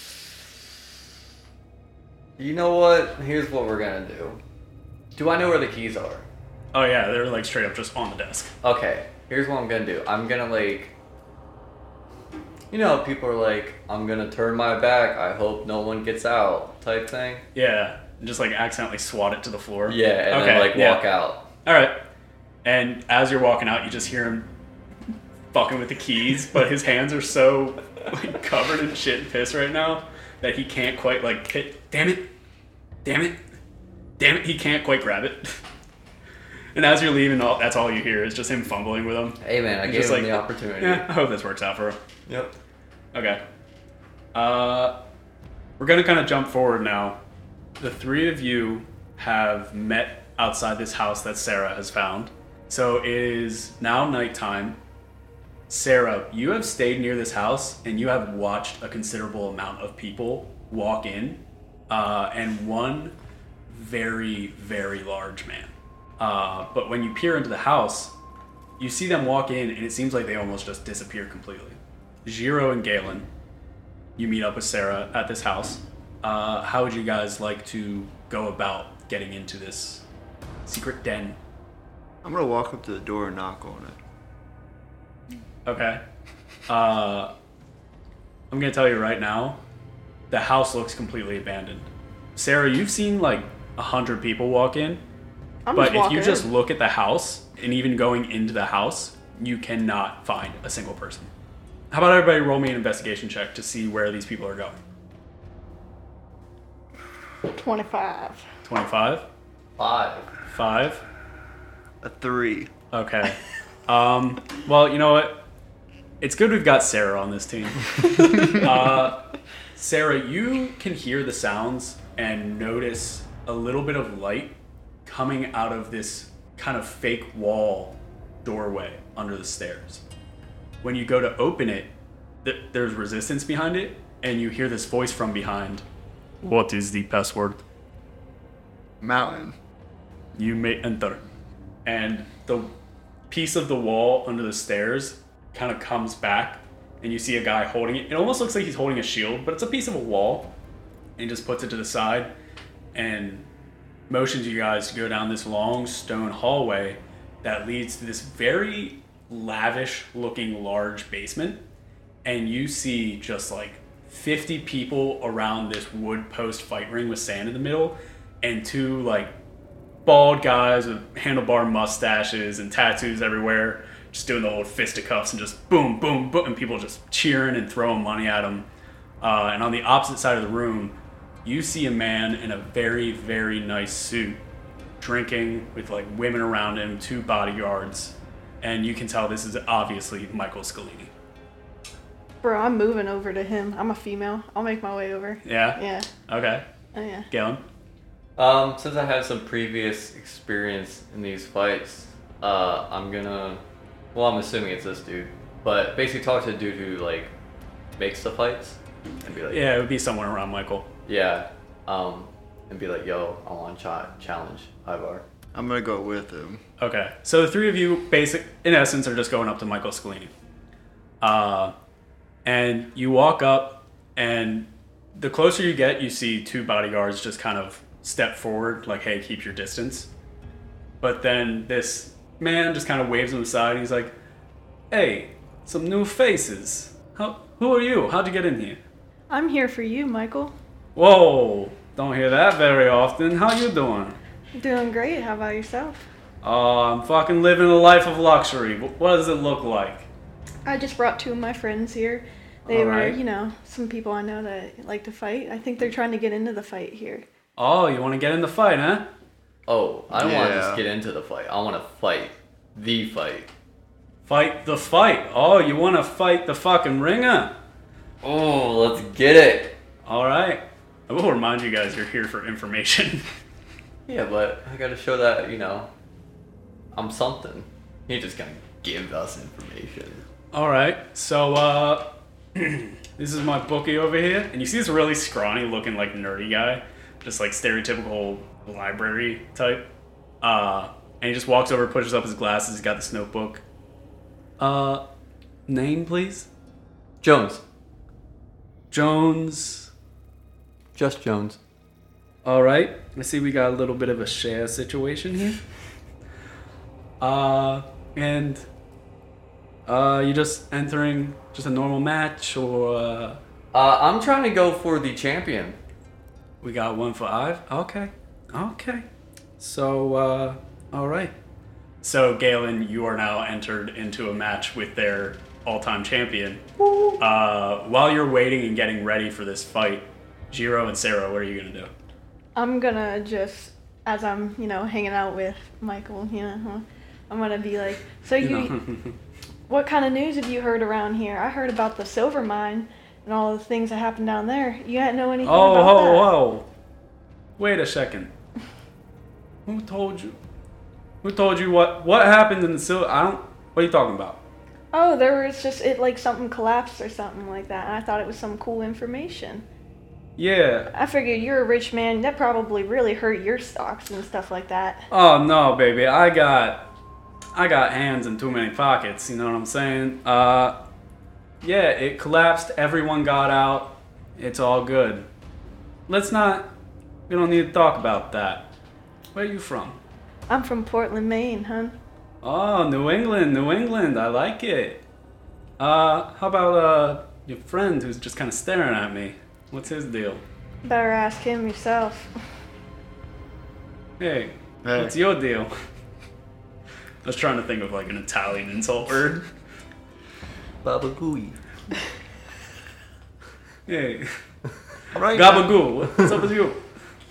You know what? Here's what we're gonna do. Do I know where the keys are?
Oh yeah, they're like straight up just on the desk.
Okay, here's what I'm gonna do. I'm gonna like... You know, people are like, I'm gonna turn my back, I hope no one gets out, type thing.
Yeah, and just like accidentally swat it to the floor.
Yeah, and then like walk out.
Alright. And as you're walking out, you just hear him fucking with the keys, but his hands are so like covered in shit and piss right now that he can't quite like hit. Damn it, he can't quite grab it. And as you're leaving, that's all you hear is just him fumbling with them.
Hey man, I gave him the opportunity.
Yeah, I hope this works out for him.
Yep.
Okay. We're gonna kind of jump forward now. The three of you have met outside this house that Sarah has found. So it is now nighttime. Sarah, you have stayed near this house and you have watched a considerable amount of people walk in, and one very, very large man. But when you peer into the house, you see them walk in and it seems like they almost just disappear completely. Jiro and Galen, you meet up with Sarah at this house. How would you guys like to go about getting into this secret den?
I'm gonna walk up to the door and knock on it.
Okay. I'm gonna tell you right now, the house looks completely abandoned. Sarah, you've seen like 100 people walk in, but if you just look at the house, and even going into the house, you cannot find a single person. How about everybody roll me an investigation check to see where these people are going?
25.
25?
5.
5?
A 3.
Okay. Well, you know what? It's good we've got Sarah on this team. Sarah, you can hear the sounds and notice a little bit of light coming out of this kind of fake wall doorway under the stairs. When you go to open it, there's resistance behind it, and you hear this voice from behind. What is the password?
Mountain.
You may enter. And the piece of the wall under the stairs kind of comes back, and you see a guy holding it. It almost looks like he's holding a shield, but it's a piece of a wall, and he just puts it to the side and motions you guys to go down this long stone hallway that leads to this very lavish looking large basement. And you see just like 50 people around this wood post fight ring with sand in the middle, and two like bald guys with handlebar mustaches and tattoos everywhere, just doing the old fisticuffs and just boom, boom, boom, and people just cheering and throwing money at them. And on the opposite side of the room, you see a man in a very, very nice suit, drinking with like women around him, 2 bodyguards, and you can tell this is obviously Michael Scalini.
Bro, I'm moving over to him. I'm a female. I'll make my way over.
Yeah?
Yeah.
Okay.
Oh, yeah.
Galen?
Since I have some previous experience in these fights, I'm gonna, well, I'm assuming it's this dude, but basically talk to the dude who like makes the fights and be like,
Yeah, it would be someone around Michael.
yeah, and be like, yo, I want to challenge Ivar.
I'm gonna go with him.
Okay, so the 3 of you, in essence, are just going up to Michael Scalini. And you walk up, and the closer you get, you see 2 bodyguards just kind of step forward, like, hey, keep your distance. But then this man just kind of waves him aside, and he's like, hey, some new faces. Who are you? How'd you get in here?
I'm here for you, Michael.
Whoa, don't hear that very often. How you doing?
Doing great. How about yourself?
Oh, I'm fucking living a life of luxury. What does it look like?
I just brought 2 of my friends here. They
All
were,
right.
you know, some people I know that like to fight. I think they're trying to get into the fight here.
Oh, you want to get in the fight, huh?
Oh, I don't want to
Yeah.
just get into the fight. I want to fight the fight.
Fight the fight. Oh, you want to fight the fucking ringer?
Oh, let's get it.
All right. I will remind you guys you're here for information.
Yeah, but I gotta show that, you know, I'm something. You're just gonna give us information.
All right. So, this is my bookie over here. And you see this really scrawny looking, like, nerdy guy. Just, like, stereotypical library type. And he just walks over, pushes up his glasses. He's got this notebook. Name, please?
Jones.
Jones.
Just Jones.
All right. I see we got a little bit of a share situation here. And you just entering just a normal match, or
I'm trying to go for the champion.
we got 1 for Ive? Okay. So, all right. So, Galen, you are now entered into a match with their all-time champion. While you're waiting and getting ready for this fight, Jiro and Sarah, what are you gonna do?
I'm gonna just, as I'm, you know, hanging out with Michael, you know, I'm gonna be like, so what kind of news have you heard around here? I heard about the silver mine and all the things that happened down there. You didn't know anything about that?
Whoa. Wait a second. Who told you? Who told you what happened in the silver? What are you talking about?
Oh, there was just, like something collapsed or something like that. And I thought it was some cool information.
Yeah.
I figured you're a rich man. That probably really hurt your stocks and stuff like that.
Oh no, baby. I got hands in too many pockets, you know what I'm saying? Yeah, it collapsed, everyone got out. It's all good. We don't need to talk about that. Where are you from?
I'm from Portland, Maine, hun.
Oh, New England. I like it. How about your friend who's just kind of staring at me? What's his deal?
Better ask him yourself.
Hey,
Hey.
what's your deal? I was trying to think of like an Italian insult word.
Babagooey.
Hey,
Right now,
Gabagoo, what's up with you?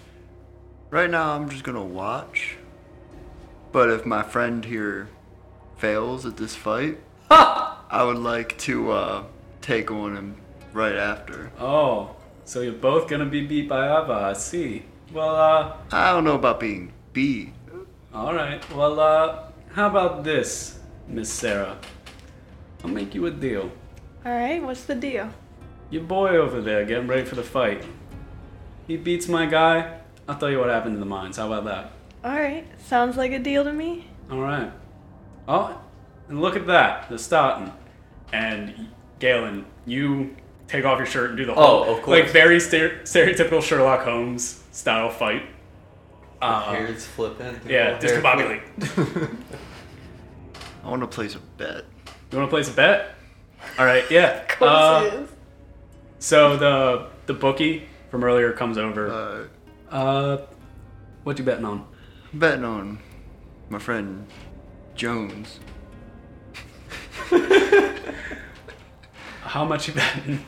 right now, I'm just gonna watch. But if my friend here fails at this fight, I would like to take on him right after.
Oh, so you're both gonna be beat by Ava, I see. Well,
I don't know about being beat.
alright. Well, how about this, Miss Sarah? I'll make you a deal.
Alright, what's the deal?
Your boy over there getting ready for the fight. He beats my guy. I'll tell you what happened in the mines. How about that?
Alright, sounds like a deal to me.
Alright. Oh, and look at that. They're starting. And Galen, you take off your shirt and do the whole,
of course.
like, very stereotypical Sherlock Holmes style fight.
Hair's flipping.
Yeah, discombobulate.
I want to place a bet.
You want to place a bet? All right, yeah.
Of course it is.
So the bookie from earlier comes over. What you betting on?
I'm betting on my friend Jones.
How much you betting?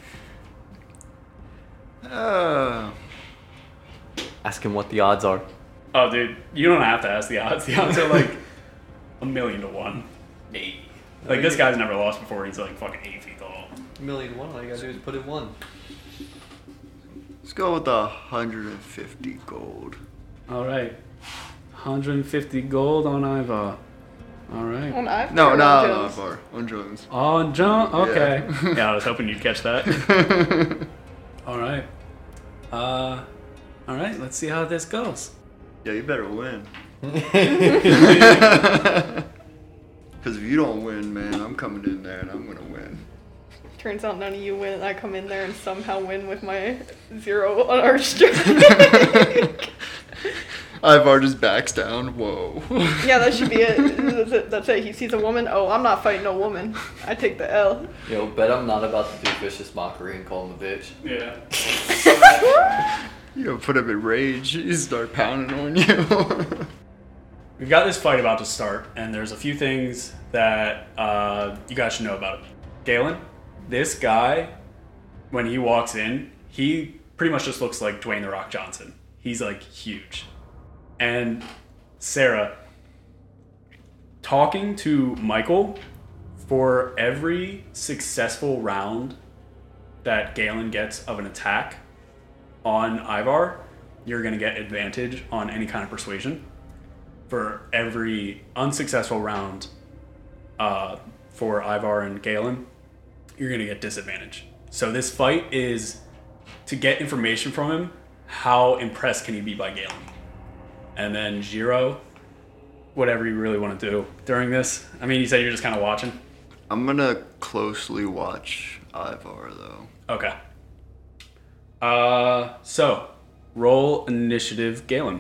Ask him what the odds are.
Oh, dude, you don't have to ask the odds. The odds are like 1,000,000 to 1. Like, this guy's never lost before. He's like fucking 8 feet tall.
1,000,000 to 1. All you gotta do is put in 1.
Let's go with 150 gold.
All right, 150 gold on Ivar. All right.
On Ivar
No,
or
no,
on
no,
Jones?
on Jones.
On John. Okay. Yeah, I was hoping you'd catch that. All right. All right. Let's see how this goes.
Yeah, you better win. Because if you don't win, man, I'm coming in there and I'm gonna win.
Turns out none of you win. I come in there and somehow win with my 0 on our strike.
Ivar just backs down. Whoa.
Yeah, that should be it. That's it. He sees a woman. Oh, I'm not fighting no woman. I take the L.
Yo, bet I'm not about to do vicious mockery and call him a bitch.
Yeah.
You put him in rage. He start pounding on you.
We've got this fight about to start, and there's a few things that you guys should know about it. Galen, this guy, when he walks in, he pretty much just looks like Dwayne The Rock Johnson. He's like huge. And Sarah, talking to Michael, for every successful round that Galen gets of an attack on Ivar, you're going to get advantage on any kind of persuasion. For every unsuccessful round for Ivar and Galen, you're going to get disadvantage. So this fight is to get information from him. How impressed can he be by Galen? And then Jiro, whatever you really want to do during this. I mean, you said you're just kind of watching.
I'm gonna closely watch Ivar though.
Okay. So roll initiative, Galen.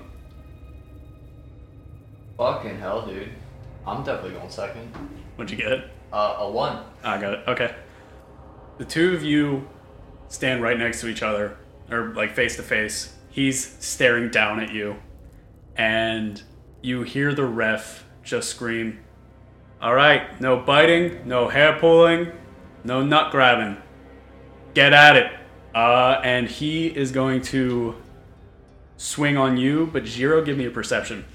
Fucking hell, dude. I'm definitely going second.
What'd you get?
A 1.
I got it. Okay. The two of you stand right next to each other, or like face to face. He's staring down at you, and you hear the ref just scream, "All right, no biting, no hair pulling, no nut grabbing. Get at it." And he is going to swing on you, but Jiro, give me a perception.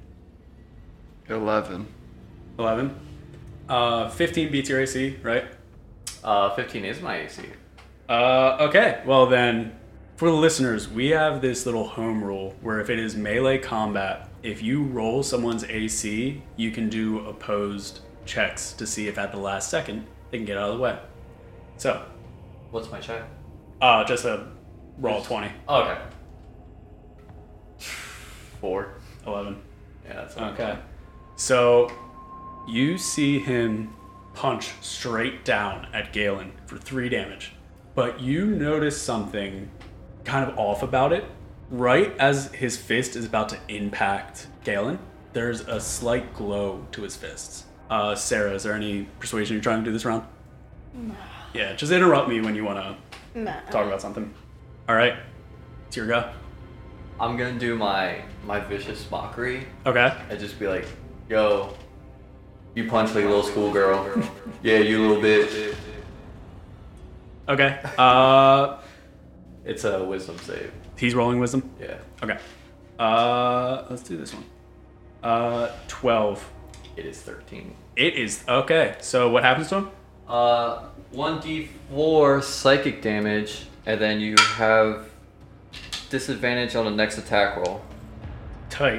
11.
11. 15 beats your AC, right?
15 is my AC.
Okay, well then, for the listeners, we have this little home rule where if it is melee combat, if you roll someone's AC, you can do opposed checks to see if at the last second they can get out of the way. So,
What's my check?
just a roll 20.
Oh, okay. 4.
11.
Yeah, that's
Okay. So, you see him punch straight down at Galen for 3 damage. But you notice something kind of off about it. Right as his fist is about to impact Galen, there's a slight glow to his fists. Sarah, is there any persuasion you're trying to do this round?
Nah.
Yeah, just interrupt me when you want to
Nah.
talk about something. All right, it's your go.
I'm gonna do my vicious mockery
Okay.
and just be like, yo, you punch like a little schoolgirl. Yeah, you little bitch.
Okay.
It's a wisdom save.
He's rolling wisdom.
Yeah.
Okay. Let's do this one. 12.
It is 13.
It is. Okay, so what happens to him?
1d4 psychic damage, and then you have disadvantage on the next attack roll.
Tight.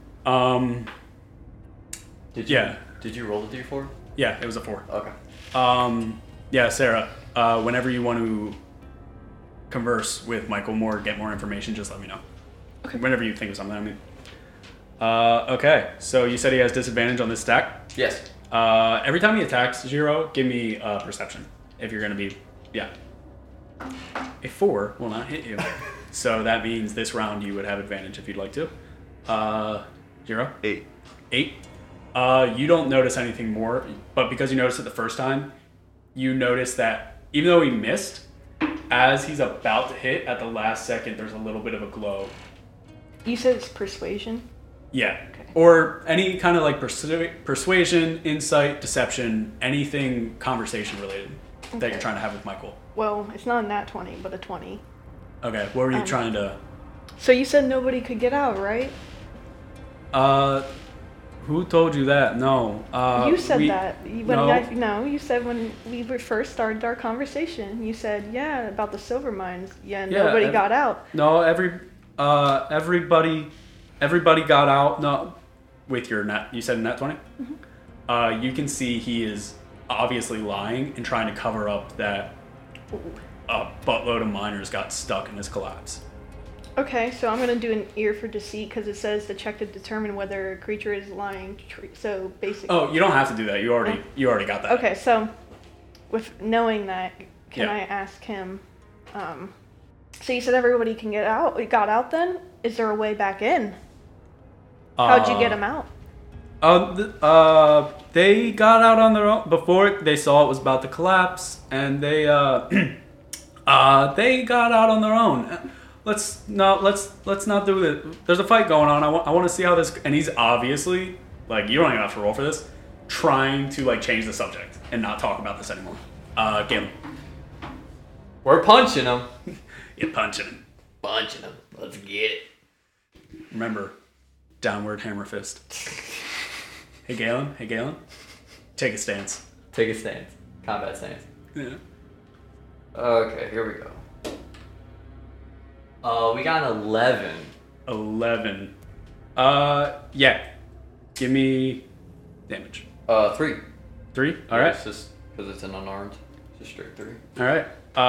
Did you,
Yeah.
Did you roll the d4?
Yeah, it was a 4.
Okay.
Yeah, Sarah, whenever you want to converse with Michael more, get more information, just let me know.
Okay.
Whenever you think of something, I mean. Okay, so you said he has disadvantage on this stack.
Yes.
Every time he attacks, Jiro, give me perception. If you're going to be, yeah. A 4 will not hit you. So that means this round you would have advantage if you'd like to. Jiro?
8.
8. You don't notice anything more, but because you noticed it the first time, you notice that even though he missed, as he's about to hit at the last second, there's a little bit of a glow.
You said it's persuasion?
Yeah.
Okay.
Or any kind of like persuasion, insight, deception, anything conversation related that
Okay.
you're trying to have with Michael.
Well, it's not a nat 20, but a 20.
Okay, what were you trying to...
So you said nobody could get out, right?
Who told you that? No.
You said that.
No.
You said when we were first started our conversation. You said, yeah, about the silver mines. Yeah,
Yeah,
nobody got out.
No, everybody got out. No, with your net, you said net 20?
Mm-hmm.
You can see he is obviously lying and trying to cover up that a buttload of miners got stuck in this collapse.
Okay, so I'm going to do an ear for deceit because it says to check to determine whether a creature is lying. So basically...
Oh, you don't have to do that. You already got that.
Okay, so with knowing that, can
Yeah.
I ask him... so you said everybody can get out? We got out then? Is there a way back in? How'd you get him out?
They got out on their own before they saw it was about to collapse, and they they got out on their own. Let's not do it. There's a fight going on. I want to see how this. And he's obviously like, you don't even have to roll for this, trying to like change the subject and not talk about this anymore. Galen,
We're punching him.
you're punching him.
Punching him. Let's get it.
Remember, downward hammer fist. Hey Galen. Take a stance.
Take a stance. Combat stance.
Yeah.
Okay, here we go. We got an 11.
11. Yeah. Give me damage.
3.
3? Alright.
It's just because it's an unarmed. It's just straight 3.
Alright.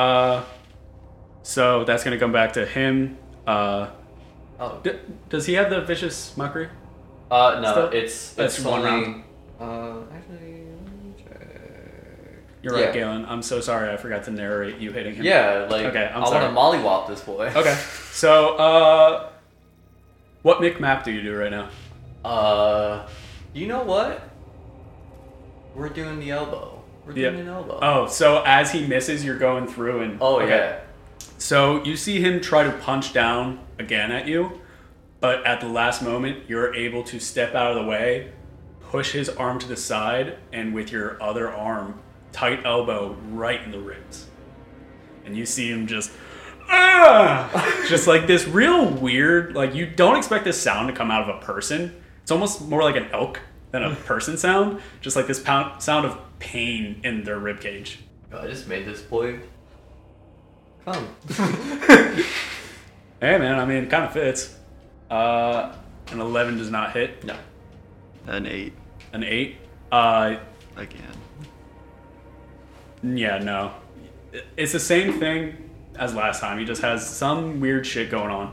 So that's gonna come back to him.
Oh.
Does he have the vicious mockery?
No,
Still?
it's
That's one
only... Actually, let me check.
You're right,
Yeah.
Galen. I'm so sorry I forgot to narrate you hitting him.
Yeah, like,
Okay, I'm
I
sorry.
want to mollywop this boy.
Okay. So, what McMap do you do right now?
You know what? We're doing the elbow. We're doing an elbow.
Oh, so as he misses, you're going through and...
Oh,
okay.
yeah.
So you see him try to punch down again at you, but at the last moment, you're able to step out of the way, push his arm to the side, and with your other arm, tight elbow right in the ribs. And you see him just... just like this real weird, like you don't expect this sound to come out of a person. It's almost more like an elk than a person sound. Just like this sound of pain in their rib cage.
I just made this boy come.
Hey man, I mean, it kind of fits. An 11 does not hit.
No.
An 8
An 8.
again.
Yeah, no. It's the same thing as last time. He just has some weird shit going on.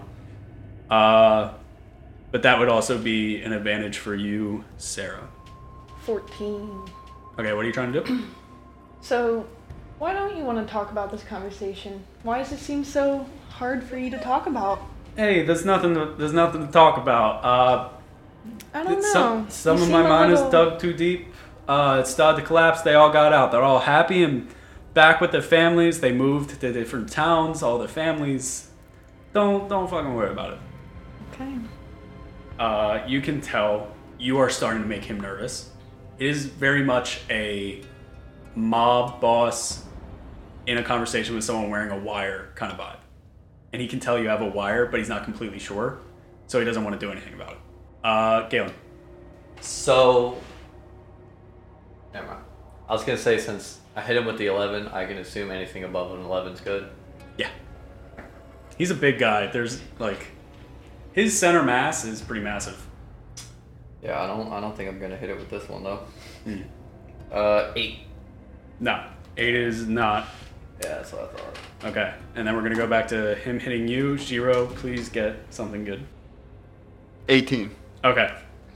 But that would also be an advantage for you, Sarah.
14.
Okay, what are you trying to do?
So, why don't you want to talk about this conversation? Why does it seem so hard for you to talk about?
Hey, there's nothing to talk about.
I don't know.
Some
You
of
seem
my
a
mine is
little-
dug too deep. It started to collapse. They all got out. They're all happy and back with their families. They moved to different towns. All their families. Don't fucking worry about it.
Okay.
You can tell you are starting to make him nervous. It is very much a mob boss in a conversation with someone wearing a wire kind of vibe. And he can tell you have a wire, but he's not completely sure. So he doesn't want to do anything about it. Galen.
So, Never mind. I was gonna say, since I hit him with the 11, I can assume anything above an 11 is good.
Yeah. He's a big guy. There's like his center mass is pretty massive.
Yeah, I don't think I'm gonna hit it with this one though. 8.
No, 8 is not.
Yeah, that's what I thought.
Okay, and then we're gonna go back to him hitting you. Jiro, please get something good.
18.
Okay.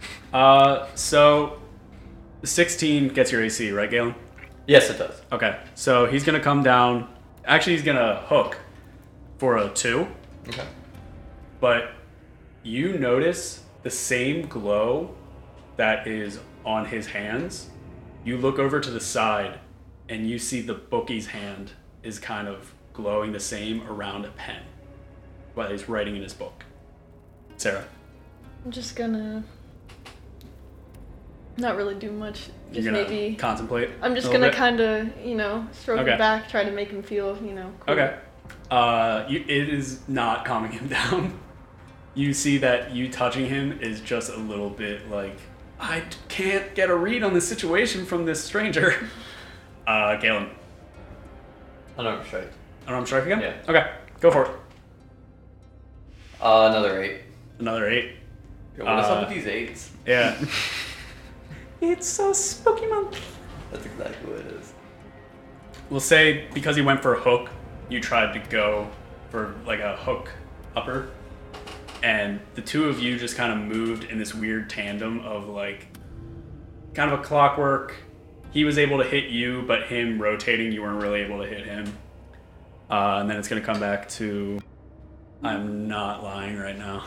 So 16 gets your AC, right, Galen?
Yes, it does.
Okay, so he's gonna come down. Actually, he's gonna hook for a 2.
Okay.
But you notice the same glow that is on his hands. You look over to the side, and you see the bookie's hand is kind of glowing the same around a pen while he's writing in his book. Sarah.
I'm just gonna not really do much. Just
You're gonna
maybe
contemplate.
I'm just
a
gonna
little bit?
kind of, stroke
Okay.
him back, try to make him feel, cool.
Okay. It is not calming him down. You see that you touching him is just a little bit like, I can't get a read on the situation from this stranger. Galen.
Unarmed strike.
Unarmed strike again?
Yeah.
Okay, go for it.
Another 8.
Another 8.
Yo, what is up with these 8s?
Yeah. It's a spooky month.
That's exactly what it is.
We'll say because he went for a hook, you tried to go for like a hook upper. And the two of you just kind of moved in this weird tandem of like kind of a clockwork. He was able to hit you, but him rotating, you weren't really able to hit him. And then it's going to come back to, I'm not lying right now.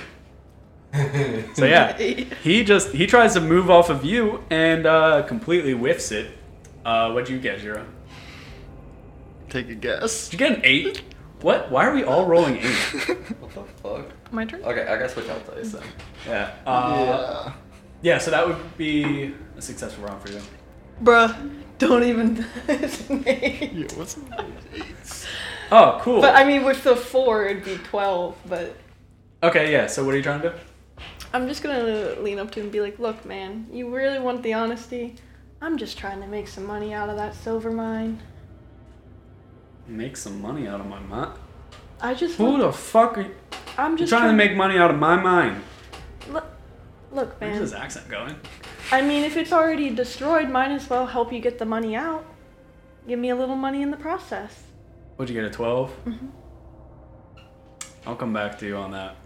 So yeah, he tries to move off of you and completely whiffs it. What'd you get, Jiro?
Take a guess.
Did you get an 8? What? Why are we all rolling 8?
What the fuck?
My turn?
Okay, I gotta switch out dice then.
Yeah.
Yeah.
Yeah, so that would be a successful round for you.
Bruh, don't even designate.
Yeah, what's with those 8s?
Oh, cool.
But I mean, with the 4, it'd be 12, but
Okay, yeah, so what are you trying to do?
I'm just gonna lean up to him and be like, look, man, you really want the honesty? I'm just trying to make some money out of that silver mine.
Make some money out of my mind.
I just
Who
want,
the fuck are you?
I'm
You're
just
trying to make money out of my mind.
Look,
Where's
man.
his accent going?
I mean, if it's already destroyed, might as well help you get the money out. Give me a little money in the process.
What'd you get, a 12?
Mm-hmm.
I'll come back to you on that.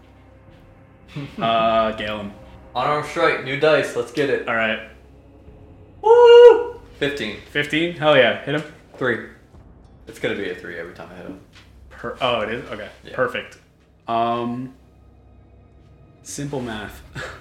Galen.
Unarmed strike, new dice, let's get it.
Alright.
Woo! 15.
15? Hell yeah, hit him.
3. It's gonna be a 3 every time I hit him.
Oh, it is? Okay,
Yeah.
perfect. Simple math.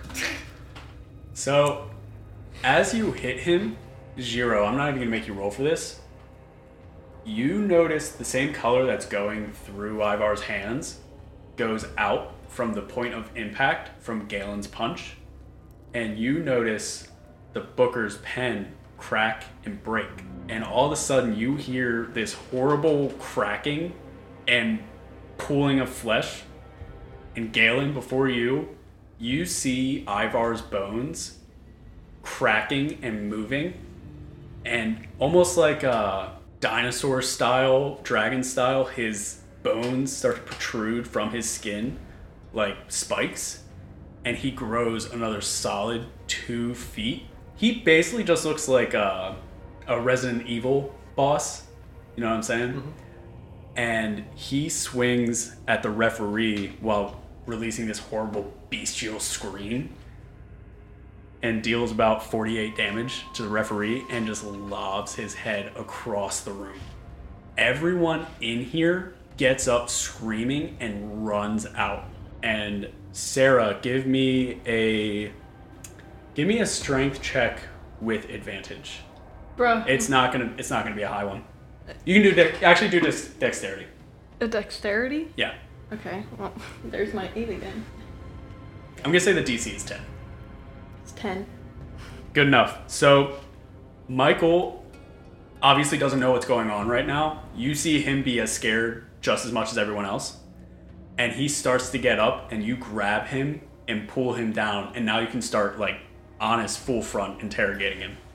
So, as you hit him, Jiro, I'm not even gonna make you roll for this. You notice the same color that's going through Ivar's hands goes out from the point of impact from Galen's punch, and you notice the Booker's pen crack and break. And all of a sudden, you hear this horrible cracking and pooling of flesh. And Galen, before you see Ivar's bones cracking and moving, and almost like a dinosaur style, dragon style, his bones start to protrude from his skin like spikes, and he grows another solid 2 feet. He basically just looks like a Resident Evil boss, you know what I'm saying? Mm-hmm. And he swings at the referee while releasing this horrible bestial scream and deals about 48 damage to the referee and just lobs his head across the room. Everyone in here gets up screaming and runs out. And Sarah, give me a strength check with advantage.
Bruh.
It's not gonna be a high one. You can do dexterity.
A dexterity?
Yeah.
Okay, well, there's my 8 again.
I'm gonna say the DC is 10.
It's 10.
Good enough. So, Michael obviously doesn't know what's going on right now. You see him be as scared just as much as everyone else. And he starts to get up, and you grab him and pull him down. And now you can start, like, on his full front interrogating him.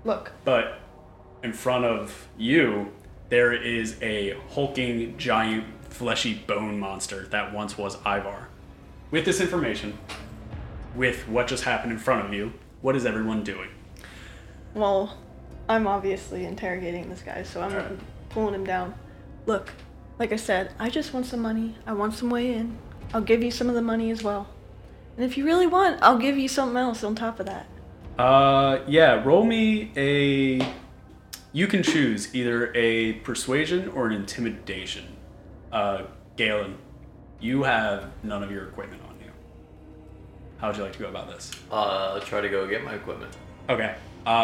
Look.
But in front of you, there is a hulking, giant, fleshy bone monster that once was Ivar. With this information, with what just happened in front of you, what is everyone doing?
Well, I'm obviously interrogating this guy, so I'm pulling him down. Look, like I said, I just want some money. I want some way in. I'll give you some of the money as well. And if you really want, I'll give you something else on top of that.
Yeah, roll me a... You can choose either a persuasion or an intimidation. Galen, you have none of your equipment on you. How would you like to go about this?
Try to go get my equipment.
Okay.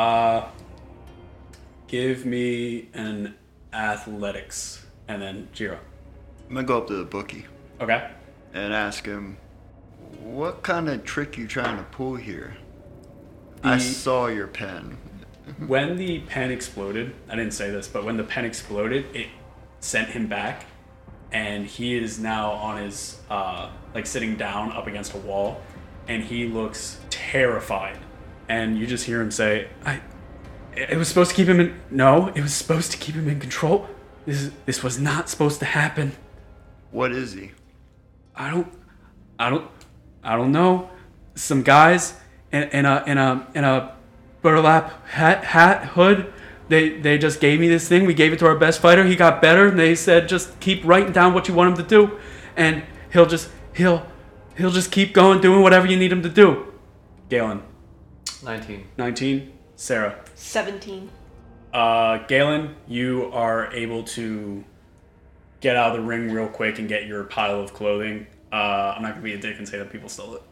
Give me an athletics, and then Jiro.
I'm gonna go up to the bookie
Okay.
and ask him, what kind of trick you trying to pull here? I saw your pen.
When the pen exploded, I didn't say this, but when the pen exploded, it sent him back, and he is now on his, like sitting down up against a wall, and he looks terrified. And you just hear him say, it was supposed to keep him in, no, it was supposed to keep him in control. This was not supposed to happen.
What is he?
I don't know. Some guys in a burlap hat hood. They just gave me this thing. We gave it to our best fighter. He got better. And they said just keep writing down what you want him to do, and he'll just keep going doing whatever you need him to do. Galen. 19. Sarah.
17.
Galen, you are able to get out of the ring real quick and get your pile of clothing. I'm not gonna be a dick and say that people stole it.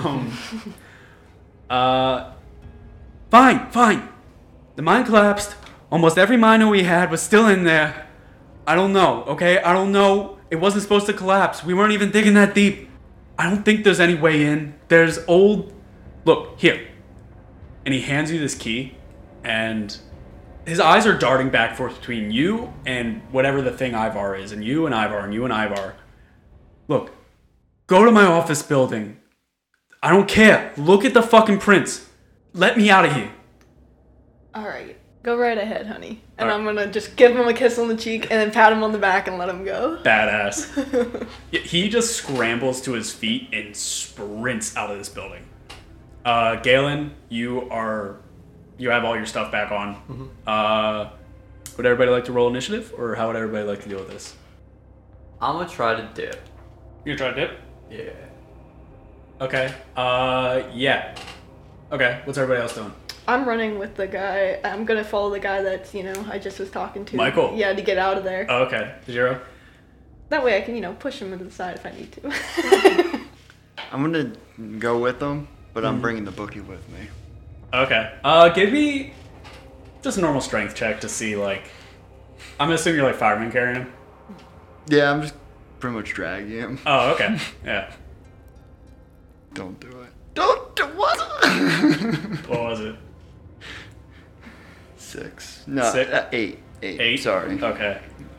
Fine. The mine collapsed. Almost every miner we had was still in there. I don't know, okay? I don't know. It wasn't supposed to collapse. We weren't even digging that deep. I don't think there's any way in. There's old... Look, here. And he hands you this key, and his eyes are darting back and forth between you and whatever the thing Ivar is, and you and Ivar, and you and Ivar. Look, go to my office building. I don't care. Look at the fucking prints. Let me out of here.
Alright, go right ahead, honey. And
All
I'm gonna just give him a kiss on the cheek and then pat him on the back and let him go.
Badass. He just scrambles to his feet and sprints out of this building. Galen, you have all your stuff back on. Mm-hmm. Would everybody like to roll initiative, or how would everybody like to deal with this?
I'm gonna try to dip.
You're gonna try to dip?
Yeah.
Okay. Yeah. Okay, what's everybody else doing?
I'm running with the guy. I'm gonna follow the guy that's, I just was talking to.
Michael?
Yeah, to get out of there.
Oh, okay. Zero?
That way I can, push him to the side if I need to.
I'm gonna go with them, but I'm bringing the bookie with me.
Okay. Give me just a normal strength check to see, I'm gonna assume you're, fireman carrying him.
Yeah, I'm just pretty much dragging him.
Oh, okay. Yeah.
Don't do it. Don't do what?
What was it?
6. No,
6?
8.
8?
Sorry.
Okay.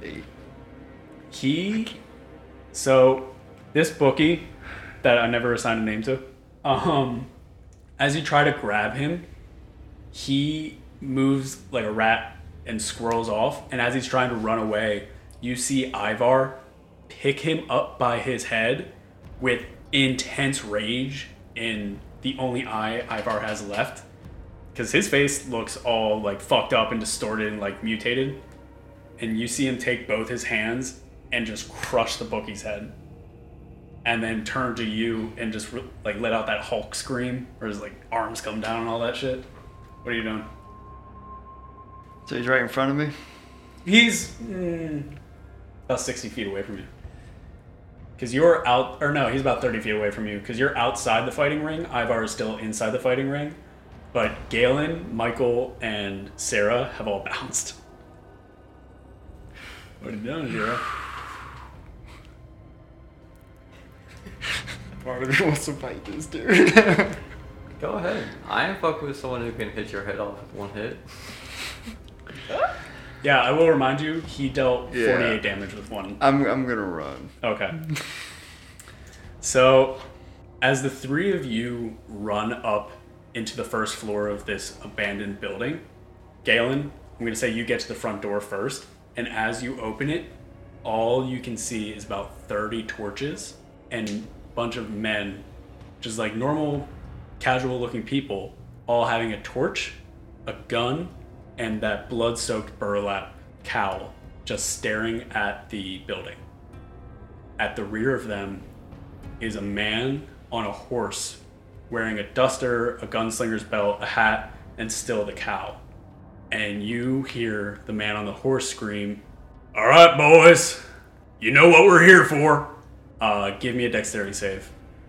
8.
So, this bookie that I never assigned a name to, as you try to grab him, he moves like a rat and squirrels off, and as he's trying to run away, you see Ivar pick him up by his head with intense rage in the only eye Ivar has left, because his face looks all fucked up and distorted and mutated, and you see him take both his hands and just crush the bookie's head, and then turn to you and just let out that Hulk scream where his arms come down and all that shit. What are you doing?
So he's right in front of me?
He's about 60 feet away from you. Because you're out, or no, he's about 30 feet away from you. Because you're outside the fighting ring. Ivar is still inside the fighting ring. But Galen, Michael, and Sarah have all bounced. What are you doing, Jiro?
Part of me wants to fight this dude.
Go ahead. I am fucking with someone who can hit your head off with one hit.
Yeah, I will remind you, he dealt 48 damage with one.
I'm gonna run.
Okay. So, as the three of you run up into the first floor of this abandoned building, Galen, I'm going to say you get to the front door first. And as you open it, all you can see is about 30 torches and a bunch of men, just like normal, casual looking people, all having a torch, a gun, and that blood-soaked burlap cowl just staring at the building. At the rear of them is a man on a horse wearing a duster, a gunslinger's belt, a hat, and still the cowl. And you hear the man on the horse scream, "All right, boys, you know what we're here for." Give me a dexterity save.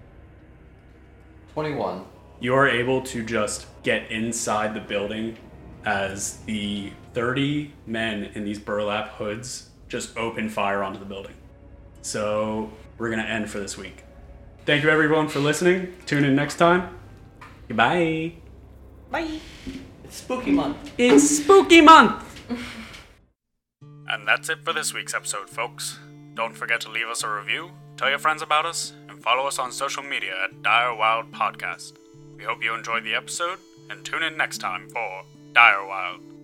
21.
You are able to just get inside the building as the 30 men in these burlap hoods just open fire onto the building. So we're going to end for this week. Thank you everyone for listening. Tune in next time. Goodbye.
Bye.
It's spooky month.
It's spooky month.
And that's it for this week's episode, folks. Don't forget to leave us a review, tell your friends about us, and follow us on social media at Dire Wild Podcast. We hope you enjoyed the episode, and tune in next time for Dire Wild.